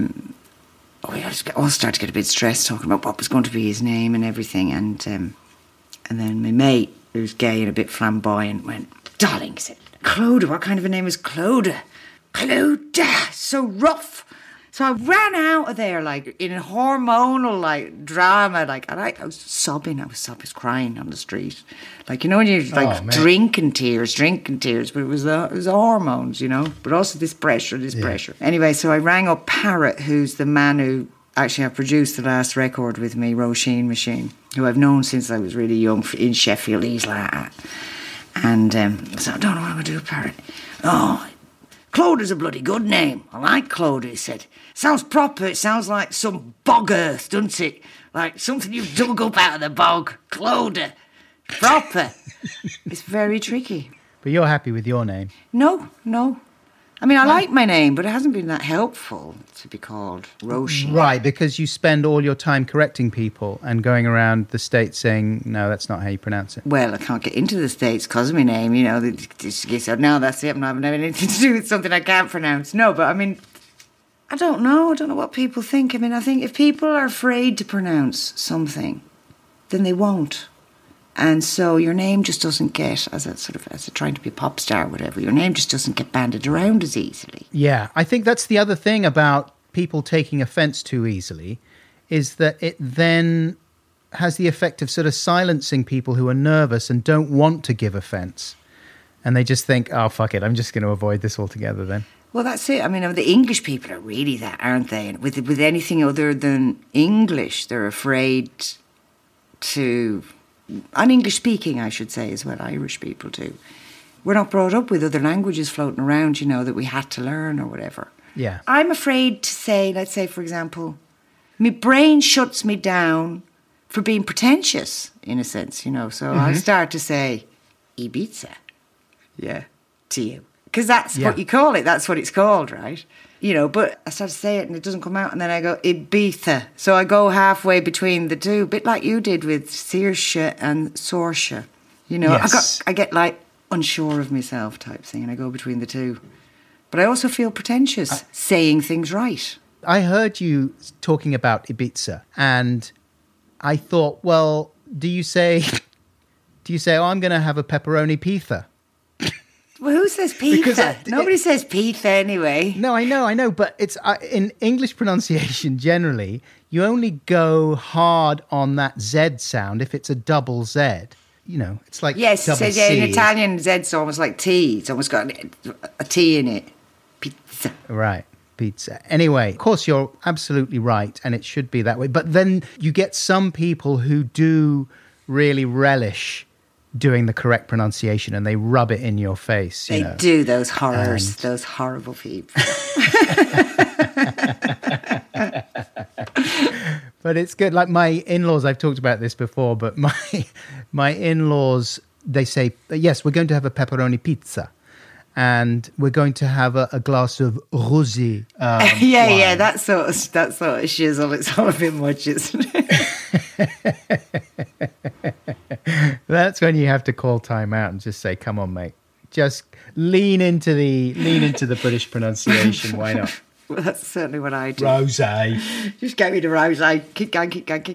we all started to get a bit stressed talking about what was going to be his name and everything. And then my mate, who's gay and a bit flamboyant, went, darling, he said, Clodagh, what kind of a name is Clodagh? Clodagh, so rough. So I ran out of there, like, in a hormonal, like, drama, like, and I was sobbing, I was crying on the street. Like, you know, when you're, like, drinking tears, but it was the hormones, you know, but also this pressure. Anyway, so I rang up Parrot, who's the man who actually have produced the last record with me, Roisin Machine, who I've known since I was really young in Sheffield. He's like that. And so I don't know what I'm going to do with Parrot. Oh, Clodagh's a bloody good name. I like Clodagh, he said. Sounds proper. It sounds like some bog earth, doesn't it? Like something you've dug up out of the bog. Clodagh. Proper. It's very tricky. But you're happy with your name? No. I mean, I like my name, but it hasn't been that helpful to be called Roisin. Right, because you spend all your time correcting people and going around the States saying, no, that's not how you pronounce it. Well, I can't get into the States because of my name, you know. They said, no, that's it, I'm not having anything to do with something I can't pronounce. No, but I mean, I don't know what people think. I mean, I think if people are afraid to pronounce something, then they won't. And so your name just doesn't get, as a trying to be a pop star or whatever, your name just doesn't get banded around as easily. Yeah, I think that's the other thing about people taking offence too easily, is that it then has the effect of sort of silencing people who are nervous and don't want to give offence. And they just think, oh, fuck it, I'm just going to avoid this altogether then. Well, that's it. I mean, the English people are really that, aren't they? And with anything other than English, they're afraid to... And English speaking, I should say, as well, Irish people too. We're not brought up with other languages floating around, you know, that we had to learn or whatever. Yeah. I'm afraid to say, let's say, for example, my brain shuts me down for being pretentious, in a sense, you know. So I start to say, Ibiza. Yeah, to you. Because that's what you call it. That's what it's called, right? You know, but I start to say it and it doesn't come out, and then I go, Ibiza. So I go halfway between the two, a bit like you did with Saoirse and Saoirse. You know, yes. I get like unsure of myself type thing, and I go between the two. But I also feel pretentious saying things right. I heard you talking about Ibiza, and I thought, well, do you say, oh, I'm going to have a pepperoni pizza? Well, who says pizza? Nobody says pizza anyway. No, I know, but it's in English pronunciation generally, you only go hard on that Z sound if it's a double Z. You know, it's like yes, double so, yeah, C. in Italian, Z's almost like T. It's almost got a T in it. Pizza. Right. pizza. Anyway, of course, you're absolutely right, and it should be that way. But then you get some people who do really relish doing the correct pronunciation, and they rub it in your face. They do, those horrors, those horrible people. But it's good. Like my in-laws, I've talked about this before, but my in-laws, they say, yes, we're going to have a pepperoni pizza. And we're going to have a glass of rosé. Yeah, that sort of shizzle. It's all a bit much, isn't it? That's when you have to call time out and just say, "Come on, mate, just lean into the British pronunciation. Why not?" Well, that's certainly what I do. Rosé. Just get me the rosé. Keep going.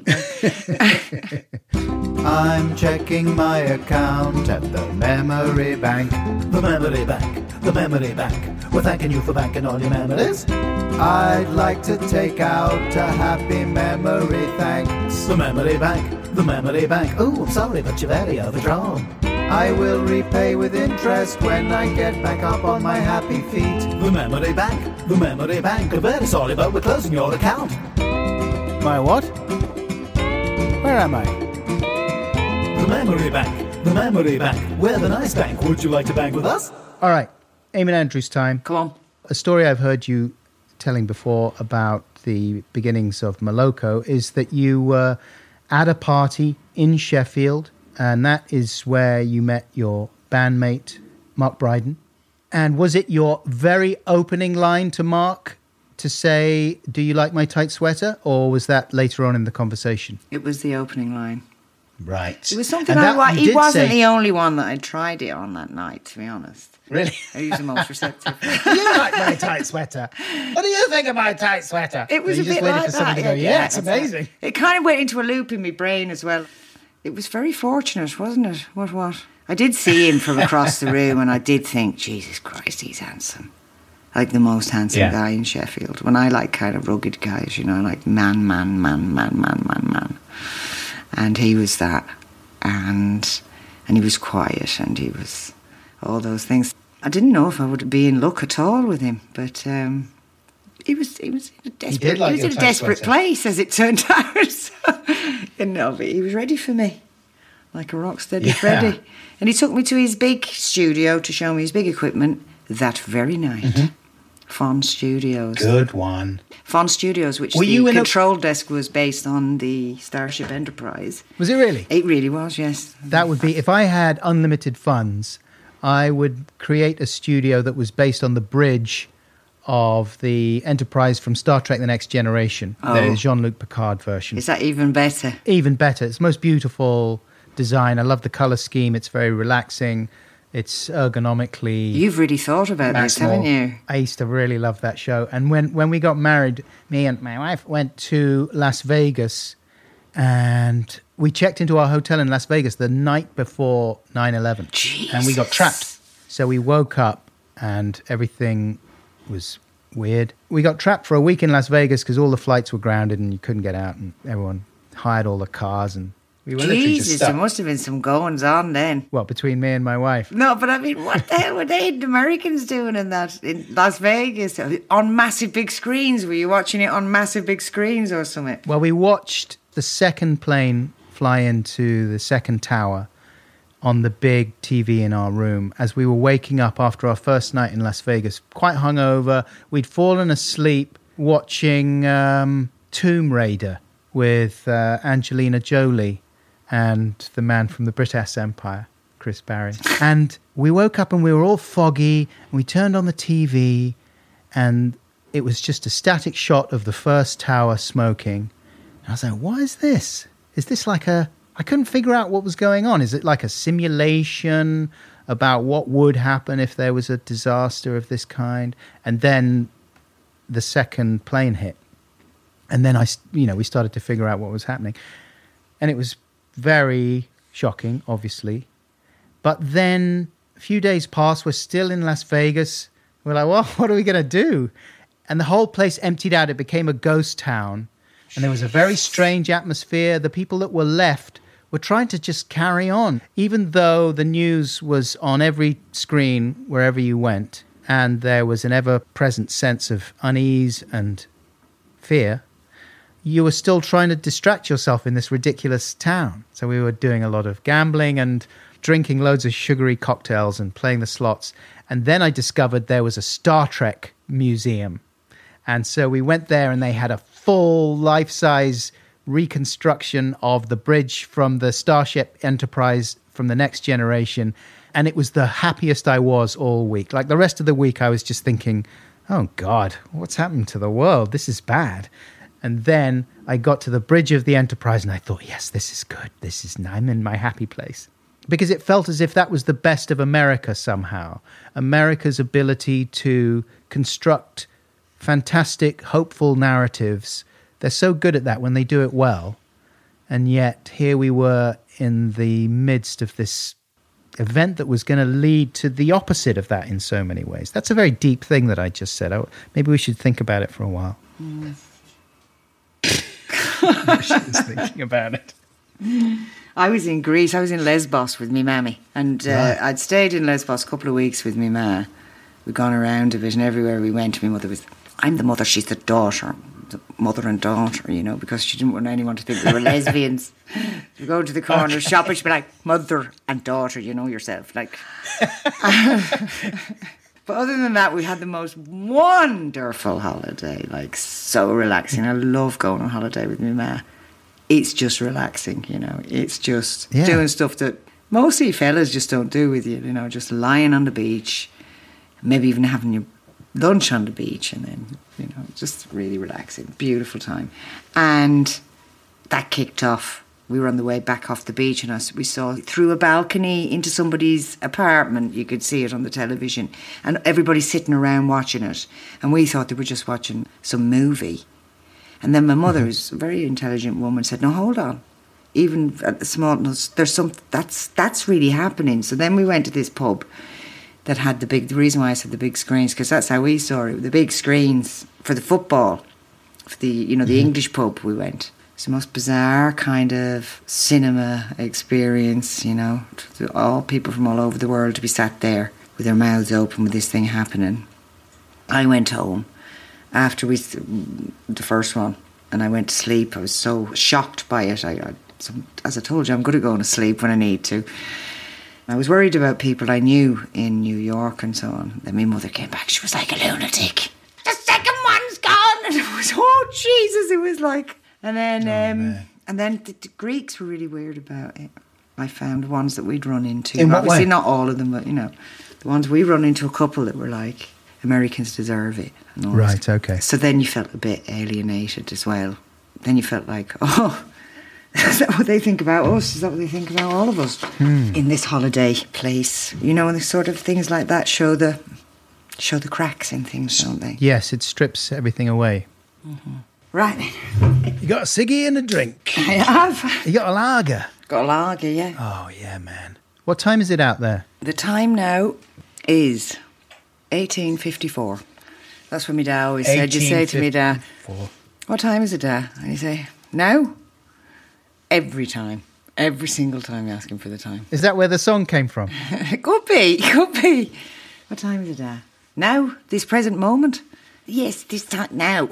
I'm checking my account at the memory bank. The memory bank, the memory bank. We're thanking you for banking all your memories. I'd like to take out a happy memory, thanks. The memory bank, the memory bank. Oh, I'm sorry, but you're very overdrawn. I will repay with interest when I get back up on my happy feet. The memory bank, the memory bank. I'm very sorry, but we're closing your account. My what? Where am I? The memory bank, the memory bank. We're the nice bank. Would you like to bank with us? All right, Eamon Andrews time. Come on. A story I've heard you telling before about the beginnings of Moloko is that you were at a party in Sheffield, and that is where you met your bandmate, Mark Brydon. And was it your very opening line to Mark to say, "Do you like my tight sweater?" Or was that later on in the conversation? It was the opening line. Right. It was something he wasn't the only one that I'd tried it on that night, to be honest. Really? He was the most receptive. You like my tight sweater? What do you think of my tight sweater? It was you a just bit waited like for someone that. to go, yeah, it's amazing. It kind of went into a loop in my brain as well. It was very fortunate, wasn't it? What? I did see him from across the room, and I did think, Jesus Christ, he's handsome. Like the most handsome guy in Sheffield. When I like kind of rugged guys, like man. And he was that. And he was quiet, and he was all those things. I didn't know if I would be in luck at all with him, but he was in a desperate place, as it turned out. So, but he was ready for me, like a rock steady Freddy. And he took me to his big studio to show me his big equipment that very night. Mm-hmm. Fon Studios. Good one. Fon Studios, which the control desk was based on the Starship Enterprise. Was it really? It really was, yes. That would be, if I had unlimited funds, I would create a studio that was based on the bridge of the Enterprise from Star Trek The Next Generation, the Jean-Luc Picard version. Is that even better? Even better. It's the most beautiful design. I love the colour scheme. It's very relaxing. It's ergonomically... You've really thought about this, haven't you? I used to really love that show. And when we got married, me and my wife went to Las Vegas, and we checked into our hotel in Las Vegas the night before 9/11. Jesus. And we got trapped. So we woke up and everything was weird. We got trapped for a week in Las Vegas because all the flights were grounded and you couldn't get out, and everyone hired all the cars, and we were literally just stuck. There must have been some goings on then. Well, between me and my wife. No, but I mean, what the hell were the Americans doing in Las Vegas? On massive big screens? Were you watching it on massive big screens or something? Well, we watched the second plane fly into the second tower on the big TV in our room as we were waking up after our first night in Las Vegas, quite hungover. We'd fallen asleep watching Tomb Raider with Angelina Jolie and the man from the British Empire, Chris Barry. And we woke up and we were all foggy, and we turned on the TV, and it was just a static shot of the first tower smoking. And I was like, what is this? Is this like I couldn't figure out what was going on. Is it like a simulation about what would happen if there was a disaster of this kind? And then the second plane hit. And then we started to figure out what was happening. And it was very shocking, obviously. But then a few days passed. We're still in Las Vegas. We're like, well, what are we going to do? And the whole place emptied out. It became a ghost town. And there was a very strange atmosphere. The people that were left were trying to just carry on, even though the news was on every screen wherever you went. and there was an ever-present sense of unease and fear, you were still trying to distract yourself in this ridiculous town. So we were doing a lot of gambling and drinking loads of sugary cocktails and playing the slots. And then I discovered there was a Star Trek museum. And so we went there and they had a full life-size reconstruction of the bridge from the Starship Enterprise from the Next Generation. And it was the happiest I was all week. Like the rest of the week, I was just thinking, oh God, what's happened to the world? This is bad. And then I got to the bridge of the Enterprise and I thought, yes, this is good. I'm in my happy place. Because it felt as if that was the best of America somehow. America's ability to construct fantastic, hopeful narratives. They're so good at that when they do it well. And yet here we were in the midst of this event that was going to lead to the opposite of that in so many ways. That's a very deep thing that I just said. Maybe we should think about it for a while. I was thinking about it. I was in Greece. I was in Lesbos with me mammy. And I'd stayed in Lesbos a couple of weeks with me ma. We'd gone around a bit, and everywhere we went, my mother was... I'm the mother, she's the daughter. The mother and daughter, you know, because she didn't want anyone to think we were lesbians. You go to the corner shop and she'd be like, mother and daughter, you know yourself. Like... But other than that, we had the most wonderful holiday, like so relaxing. I love going on holiday with my ma. It's just relaxing, you know. It's just doing stuff that mostly fellas just don't do with you, you know, just lying on the beach, maybe even having your lunch on the beach, and then, you know, just really relaxing. Beautiful time. And that kicked off. We were on the way back off the beach, and we saw through a balcony into somebody's apartment. You could see it on the television, and everybody sitting around watching it. And we thought they were just watching some movie. And then my mother, who's a very intelligent woman, said, "No, hold on. Even at the small, there's some that's really happening." So then we went to this pub that had the reason why I said the big screens, because that's how we saw it. The big screens for the football, for the the English pub we went. It's the most bizarre kind of cinema experience, you know, all people from all over the world to be sat there with their mouths open with this thing happening. I went home after the first one, and I went to sleep. I was so shocked by it. As I told you, I'm good at going to sleep when I need to. I was worried about people I knew in New York and so on. Then my mother came back. She was like a lunatic. The second one's gone, and it was, oh Jesus! It was like. And then, the Greeks were really weird about it. I found ones that we'd run into. In what Obviously, way? not all of them, but, you know, the ones we run into, a couple that were like, Americans deserve it. And all Right, this. okay. So then you felt a bit alienated as well. Then you felt like, oh, is that what they think about us? Is that what they think about all of us in this holiday place? You know, and the sort of things like that show the cracks in things, don't they? Yes, it strips everything away. Mm-hmm. Right. You got a ciggy and a drink. I have. You got a lager. Got a lager, yeah. Oh, yeah, man. What time is it out there? The time now is 18:54. That's what my dad always said. You say to me, Dad, what time is it, Dad? And you say, now? Every time. Every single time you ask him for the time. Is that where the song came from? Could be. What time is it, Dad? Now? This present moment? Yes, this time now.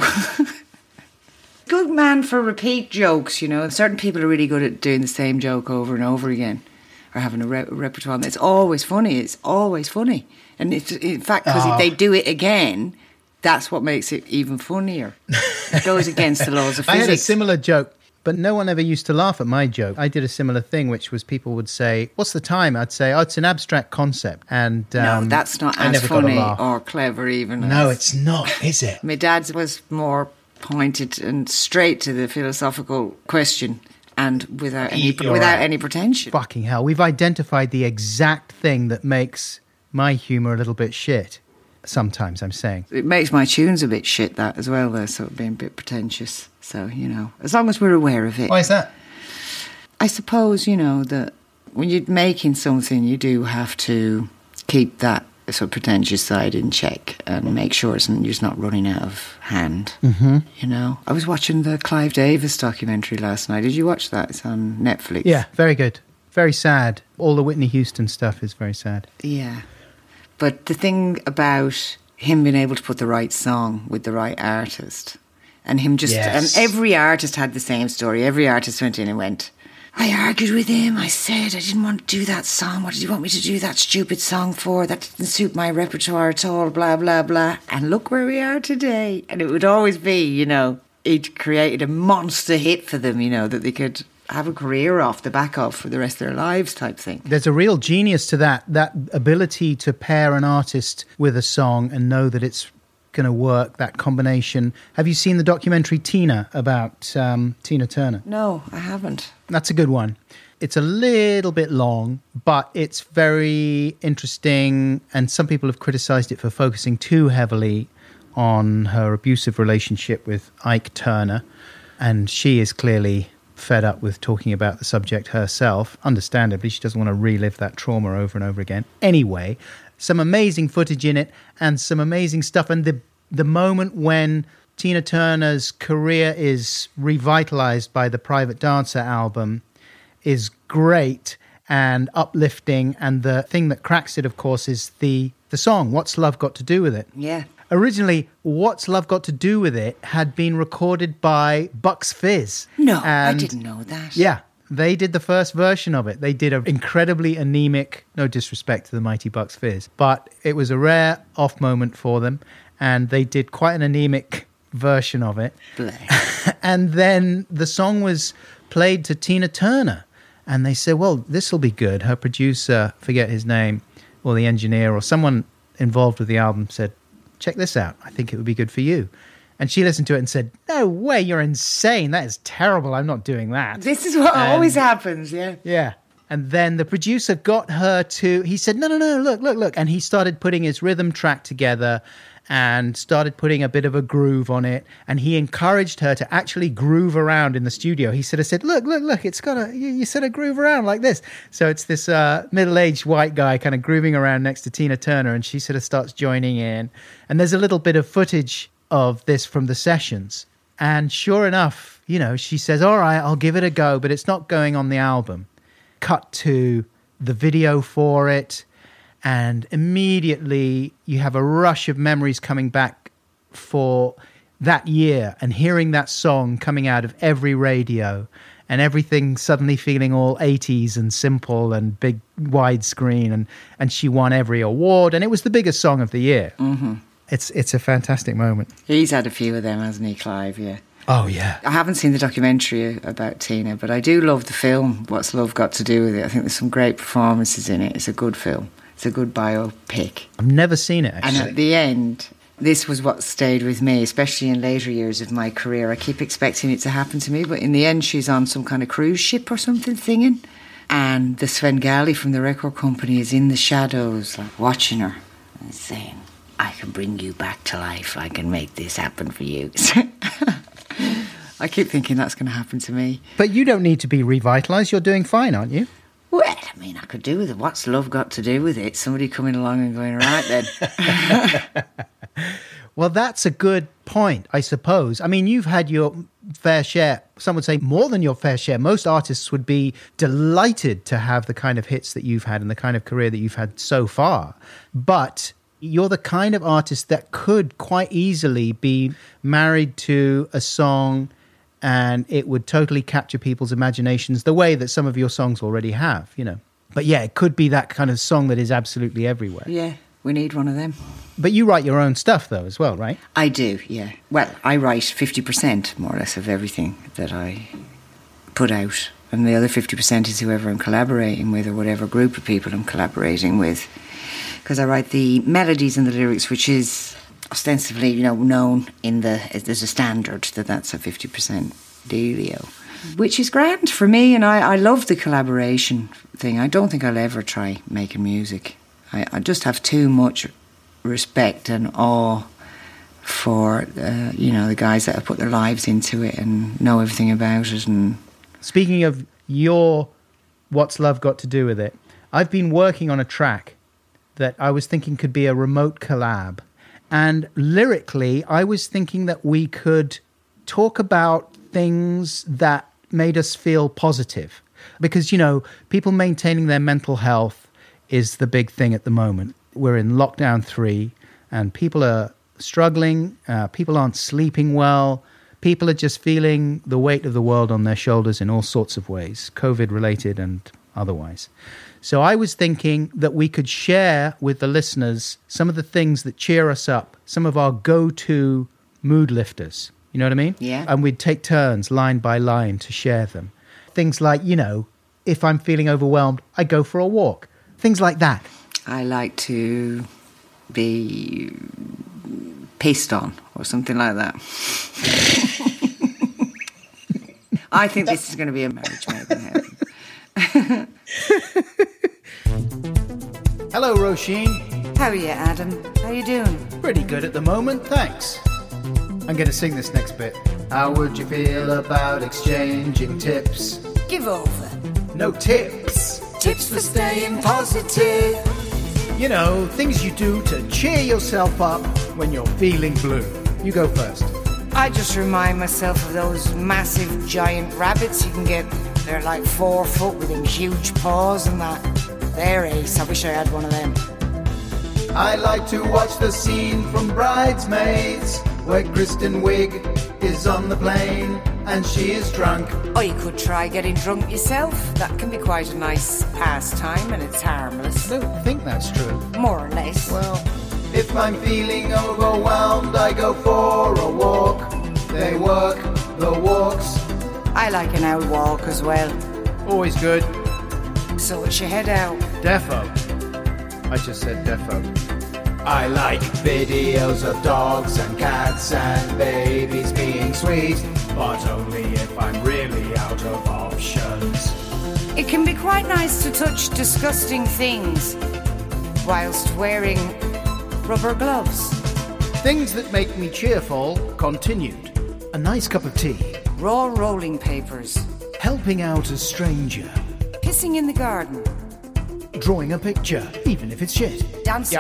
Good man for repeat jokes, you know. Certain people are really good at doing the same joke over and over again, or having a repertoire. It's always funny. And it's, in fact, because if they do it again, that's what makes it even funnier. It goes against the laws of physics. I had a similar joke, but no one ever used to laugh at my joke. I did a similar thing, which was people would say, "What's the time?" I'd say, "Oh, it's an abstract concept." And no, that's not as funny or clever even. No, it's not, is it? My dad's was more pointed and straight to the philosophical question, and without any pretension. Fucking hell, we've identified the exact thing that makes my humour a little bit shit. Sometimes, I'm saying. It makes my tunes a bit shit, that as well, though, so it being a bit pretentious. So, you know, as long as we're aware of it. Why is that? I suppose, you know, that when you're making something, you do have to keep that sort of pretentious side in check and make sure you're just not running out of hand. Mm-hmm. You know, I was watching the Clive Davis documentary last night. Did you watch that? It's on Netflix. Yeah, very good. Very sad. All the Whitney Houston stuff is very sad. Yeah. But the thing about him being able to put the right song with the right artist, and him just, and every artist had the same story. Every artist went in and went, I argued with him. I said I didn't want to do that song. What did you want me to do that stupid song for? That didn't suit my repertoire at all, blah, blah, blah. And look where we are today. And it would always be, you know, he'd created a monster hit for them, you know, that they could have a career off the back of for the rest of their lives type thing. There's a real genius to that ability to pair an artist with a song and know that it's going to work, that combination. Have you seen the documentary Tina about Tina Turner? No, I haven't. That's a good one. It's a little bit long, but it's very interesting, and some people have criticized it for focusing too heavily on her abusive relationship with Ike Turner, and she is clearly fed up with talking about the subject herself. Understandably, she doesn't want to relive that trauma over and over again. Anyway, some amazing footage in it and some amazing stuff. And the moment when Tina Turner's career is revitalized by the Private Dancer album is great and uplifting. And the thing that cracks it, of course, is the song, What's Love Got to Do With It? Yeah. Originally, What's Love Got to Do With It had been recorded by Bucks Fizz. No, I didn't know that. Yeah, they did the first version of it. They did an incredibly anemic, no disrespect to the mighty Bucks Fizz, but it was a rare off moment for them, and they did quite an anemic version of it. And then the song was played to Tina Turner, and they said, well, this will be good. Her producer, forget his name, or the engineer, or someone involved with the album said, check this out. I think it would be good for you. And she listened to it and said, no way, you're insane. That is terrible. I'm not doing that. This is what always happens, yeah. Yeah. And then the producer got her to, he said, no, look. And he started putting his rhythm track together and started putting a bit of a groove on it. And he encouraged her to actually groove around in the studio. He sort of said, look, it's got you sort of groove around like this. So it's this middle-aged white guy kind of grooving around next to Tina Turner, and she sort of starts joining in. And there's a little bit of footage of this from the sessions. And sure enough, you know, she says, all right, I'll give it a go, but it's not going on the album. Cut to the video for it. And immediately you have a rush of memories coming back for that year and hearing that song coming out of every radio and everything suddenly feeling all 80s and simple and big widescreen. And she won every award. And it was the biggest song of the year. Mm-hmm. It's a fantastic moment. He's had a few of them, hasn't he, Clive? Yeah. Oh, yeah. I haven't seen the documentary about Tina, but I do love the film, What's Love Got to Do With It? I think there's some great performances in it. It's a good film. It's a good biopic. I've never seen it, actually. And at the end, this was what stayed with me, especially in later years of my career. I keep expecting it to happen to me, but in the end, she's on some kind of cruise ship or something singing. And the Svengali from the record company is in the shadows, like watching her and saying, I can bring you back to life. I can make this happen for you. I keep thinking that's going to happen to me. But you don't need to be revitalised. You're doing fine, aren't you? Well, I mean, I could do with it. What's love got to do with it? Somebody coming along and going, right then. Well, that's a good point, I suppose. I mean, you've had your fair share. Some would say more than your fair share. Most artists would be delighted to have the kind of hits that you've had and the kind of career that you've had so far. But you're the kind of artist that could quite easily be married to a song and it would totally capture people's imaginations the way that some of your songs already have, you know. But yeah, it could be that kind of song that is absolutely everywhere. Yeah, we need one of them. But you write your own stuff though as well, right? I do, yeah. Well, I write 50% more or less of everything that I put out. And the other 50% is whoever I'm collaborating with or whatever group of people I'm collaborating with. Because I write the melodies and the lyrics, which is ostensibly, you know, known in there's a standard that's a 50% dealio, which is grand for me, and I love the collaboration thing. I don't think I'll ever try making music. I just have too much respect and awe for, you know, the guys that have put their lives into it and know everything about it. And speaking of your What's Love Got to Do With It, I've been working on a track that I was thinking could be a remote collab. And lyrically, I was thinking that we could talk about things that made us feel positive. Because, you know, people maintaining their mental health is the big thing at the moment. we're in lockdown 3 and people are struggling, people aren't sleeping well, people are just feeling the weight of the world on their shoulders in all sorts of ways, COVID-related and otherwise. So I was thinking that we could share with the listeners some of the things that cheer us up, some of our go-to mood lifters. You know what I mean? Yeah. And we'd take turns, line by line, to share them. Things like, if I'm feeling overwhelmed, I go for a walk. Things like that. I like to be pissed on or something like that. I think this is going to be a marriage made in heaven. Hello, Roisin. How are you, Adam? How you doing? Pretty good at the moment, thanks. I'm going to sing this next bit. How would you feel about exchanging tips? Give over. No tips. Tips for staying positive. Things you do to cheer yourself up when you're feeling blue. You go first. I just remind myself of those massive giant rabbits you can get. They're like 4 foot with them huge paws and that. They're ace. I wish I had one of them. I like to watch the scene from Bridesmaids, where Kristen Wiig is on the plane and she is drunk. Or you could try getting drunk yourself. That can be quite a nice pastime and it's harmless. I don't think that's true. More or less. Well, if I'm feeling overwhelmed, I go for a walk. They work the walks. I like an out walk as well. Always good. So it's your head out. Defo. I just said defo. I like videos of dogs and cats and babies being sweet, but only if I'm really out of options. It can be quite nice to touch disgusting things whilst wearing rubber gloves. Things that make me cheerful continued. A nice cup of tea. Raw rolling papers. Helping out a stranger. Pissing in the garden. Drawing a picture, even if it's shit. Dancing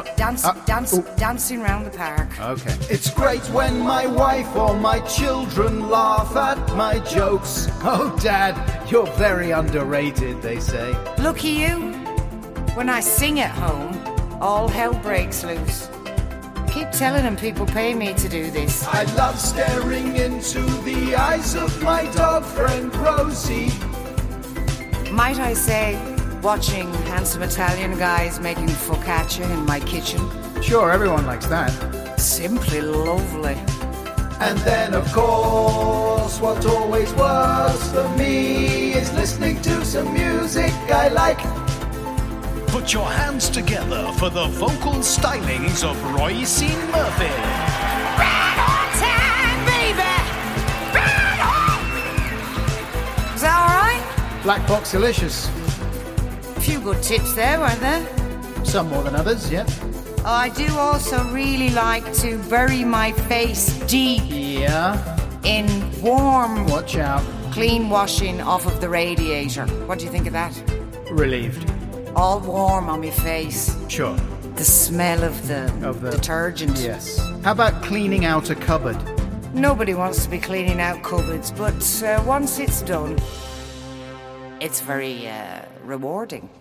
around the park. Okay. It's great when my wife or my children laugh at my jokes. Oh, Dad, you're very underrated, they say. Lucky you. When I sing at home, all hell breaks loose. Keep telling them people pay me to do this. I love staring into the eyes of my dog friend Rosie. Might I say, watching handsome Italian guys making focaccia in my kitchen. Sure, everyone likes that. Simply lovely. And then, of course, what always works for me is listening to some music I like. Put your hands together for the vocal stylings of Roisin Murphy. Red hot time, baby! Red hot! Is that alright? Black Box Delicious. A few good tips there, weren't there? Some more than others, yeah. Oh, I do also really like to bury my face deep in warm, Watch out. clean washing off of the radiator. What do you think of that? Relieved. All warm on my face. Sure. The smell of the detergent. Yes. How about cleaning out a cupboard? Nobody wants to be cleaning out cupboards, but once it's done, it's very rewarding.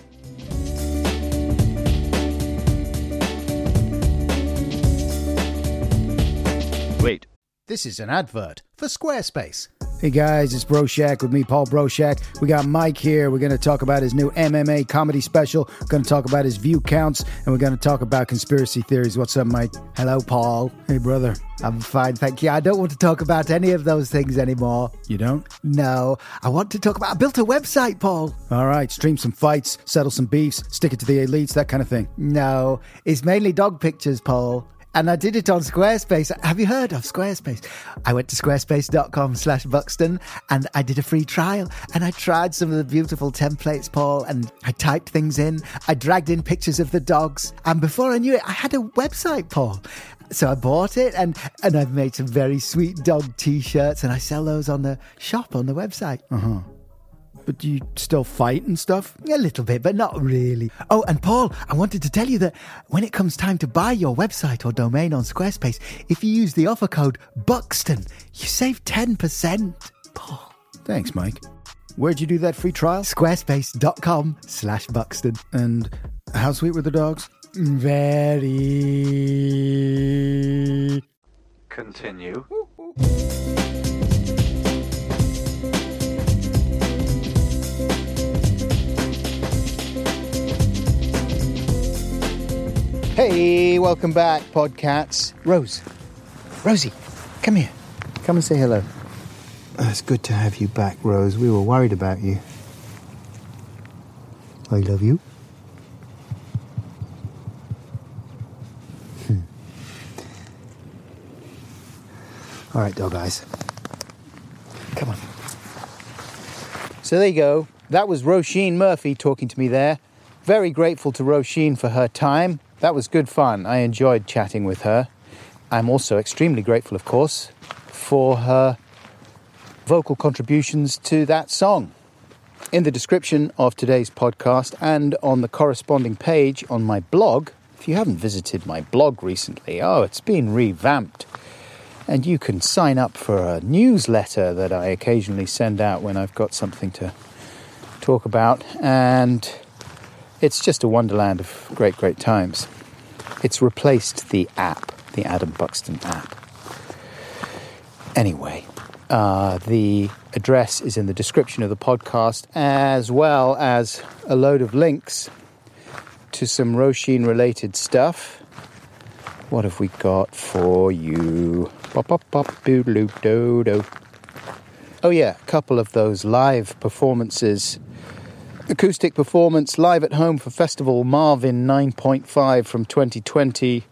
Wait. This is an advert for Squarespace. Hey guys, it's Broshak with me, Paul Broshak. We got Mike here. We're going to talk about his new MMA comedy special. We're going to talk about his view counts, and we're going to talk about conspiracy theories. What's up, Mike? Hello, Paul. Hey, brother. I'm fine, thank you. I don't want to talk about any of those things anymore. You don't? No. I want to talk about... I built a website, Paul. All right, stream some fights, settle some beefs, stick it to the elites, that kind of thing. No. It's mainly dog pictures, Paul. And I did it on Squarespace. Have you heard of Squarespace? I went to squarespace.com/Buxton and I did a free trial. And I tried some of the beautiful templates, Paul, and I typed things in. I dragged in pictures of the dogs. And before I knew it, I had a website, Paul. So I bought it and I've made some very sweet dog t-shirts and I sell those on the shop on the website. Uh-huh. But do you still fight and stuff? A little bit, but not really. Oh, and Paul, I wanted to tell you that when it comes time to buy your website or domain on Squarespace, if you use the offer code Buxton, you save 10%. Paul. Thanks, Mike. Where'd you do that free trial? Squarespace.com/Buxton. And how sweet were the dogs? Very. Continue. Hey, welcome back, Podcats. Rosie, come here. Come and say hello. Oh, it's good to have you back, Rose. We were worried about you. I love you. All right, dog eyes. Come on. So there you go. That was Roisin Murphy talking to me there. Very grateful to Roisin for her time. That was good fun. I enjoyed chatting with her. I'm also extremely grateful, of course, for her vocal contributions to that song. In the description of today's podcast and on the corresponding page on my blog, if you haven't visited my blog recently, it's been revamped. And you can sign up for a newsletter that I occasionally send out when I've got something to talk about. And it's just a wonderland of great, great times. It's replaced the app, the Adam Buxton app. Anyway, the address is in the description of the podcast, as well as a load of links to some Roisin-related stuff. What have we got for you? Pop, pop, pop, boodaloo, do. Oh yeah, a couple of those live performances. Acoustic performance live at home for Festival Marvin 9.5 from 2020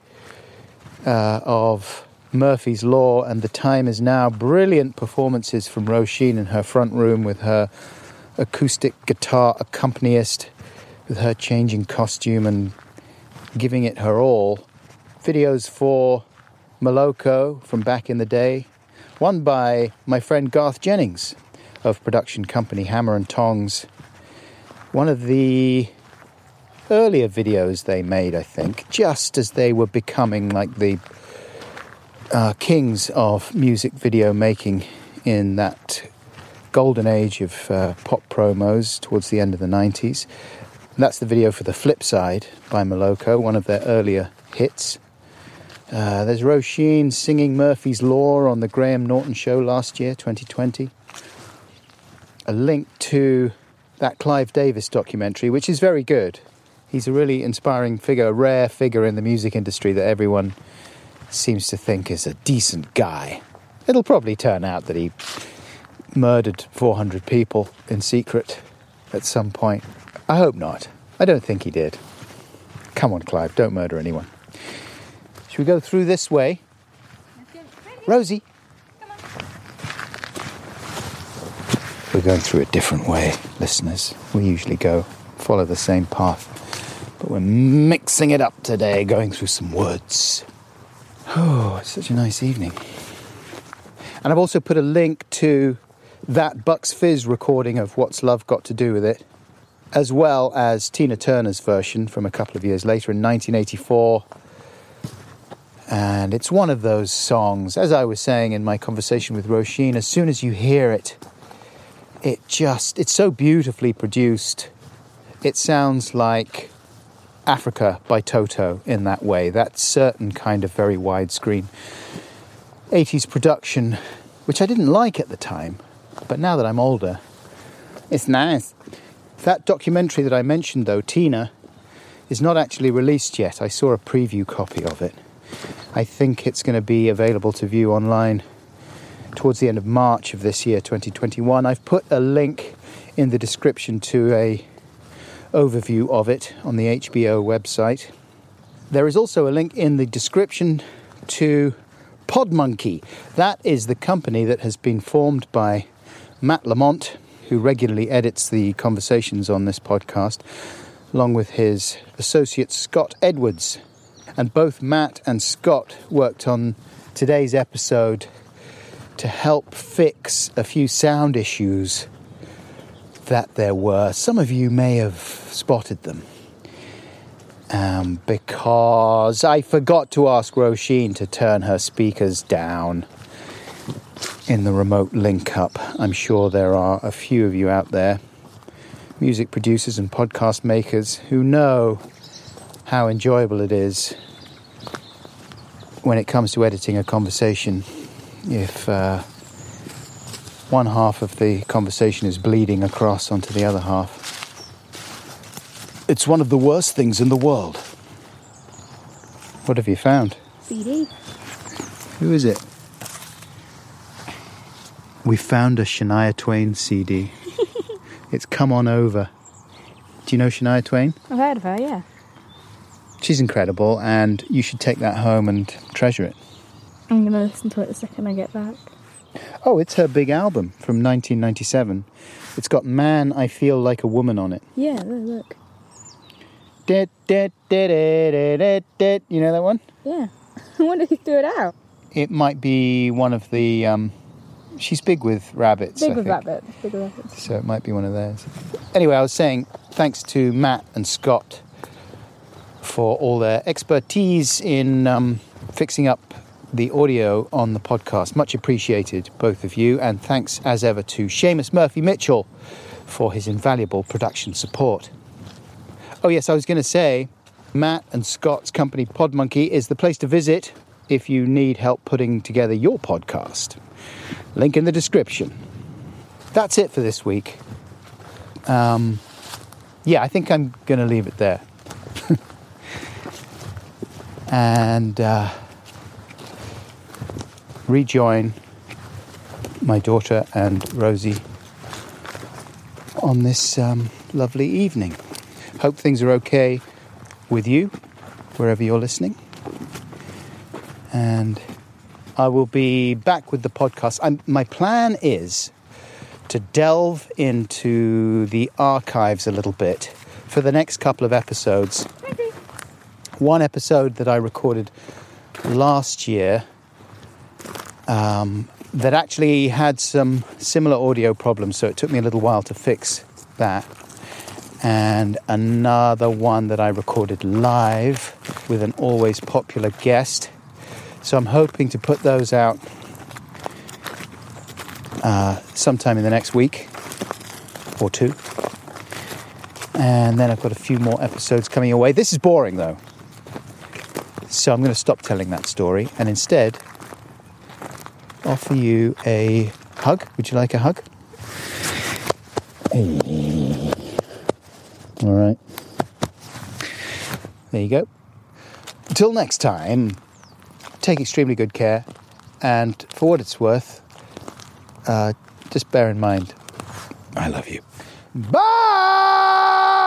of Murphy's Law and The Time Is Now. Brilliant performances from Roisin in her front room with her acoustic guitar accompanist, with her changing costume and giving it her all. Videos for Moloko from back in the day. One by my friend Garth Jennings of production company Hammer and Tongs. One of the earlier videos they made, I think, just as they were becoming like the kings of music video making in that golden age of pop promos towards the end of the 90s. And that's the video for The Flip Side by Moloko, one of their earlier hits. There's Roisin singing Murphy's Law on the Graham Norton Show last year, 2020. A link to that Clive Davis documentary, which is very good. He's a really inspiring figure, a rare figure in the music industry that everyone seems to think is a decent guy. It'll probably turn out that he murdered 400 people in secret at some point. I hope not. I don't think he did. Come on, Clive, don't murder anyone. Should we go through this way? Rosie. Come on. We're going through a different way, listeners. We usually follow the same path. But we're mixing it up today, going through some woods. Oh, it's such a nice evening. And I've also put a link to that Bucks Fizz recording of What's Love Got to Do With It, as well as Tina Turner's version from a couple of years later in 1984. And it's one of those songs, as I was saying in my conversation with Roisin, as soon as you hear it, it's so beautifully produced. It sounds like Africa by Toto in that way, that certain kind of very widescreen 80s production, which I didn't like at the time, but now that I'm older, it's nice. That documentary that I mentioned, though, Tina, is not actually released yet. I saw a preview copy of it. I think it's going to be available to view online towards the end of March of this year, 2021. I've put a link in the description to a overview of it on the HBO website. There is also a link in the description to Podmonkey. That is the company that has been formed by Matt Lamont, who regularly edits the conversations on this podcast, along with his associate Scott Edwards. And both Matt and Scott worked on today's episode to help fix a few sound issues that there were. Some of you may have spotted them. Because I forgot to ask Roisin to turn her speakers down in the remote link-up. I'm sure there are a few of you out there, music producers and podcast makers, who know how enjoyable it is when it comes to editing a conversation if one half of the conversation is bleeding across onto the other half. It's one of the worst things in the world. What have you found? CD. Who is it? We found a Shania Twain CD. It's Come On Over. Do you know Shania Twain? I've heard of her, yeah. She's incredible, and you should take that home and treasure it. I'm going to listen to it the second I get back. Oh, it's her big album from 1997. It's got Man, I Feel Like a Woman on it. Yeah, look. You know that one? Yeah. I wonder who threw it out. It might be one of the... she's big with rabbits, Big with rabbits. So it might be one of theirs. Anyway, I was saying thanks to Matt and Scott for all their expertise in fixing up the audio on the podcast. Much appreciated, both of you. And thanks, as ever, to Seamus Murphy-Mitchell for his invaluable production support. Oh, yes, I was going to say, Matt and Scott's company, Podmonkey, is the place to visit if you need help putting together your podcast. Link in the description. That's it for this week. I think I'm going to leave it there. And rejoin my daughter and Rosie on this lovely evening. Hope things are okay with you, wherever you're listening. And I will be back with the podcast. My plan is to delve into the archives a little bit for the next couple of episodes. One episode that I recorded last year that actually had some similar audio problems, so it took me a little while to fix that. And another one that I recorded live with an always popular guest. So I'm hoping to put those out sometime in the next week or two. And then I've got a few more episodes coming away. This is boring, though. So I'm going to stop telling that story and instead offer you a hug. Would you like a hug? All right. There you go. Until next time, take extremely good care. And for what it's worth, just bear in mind, I love you. Bye!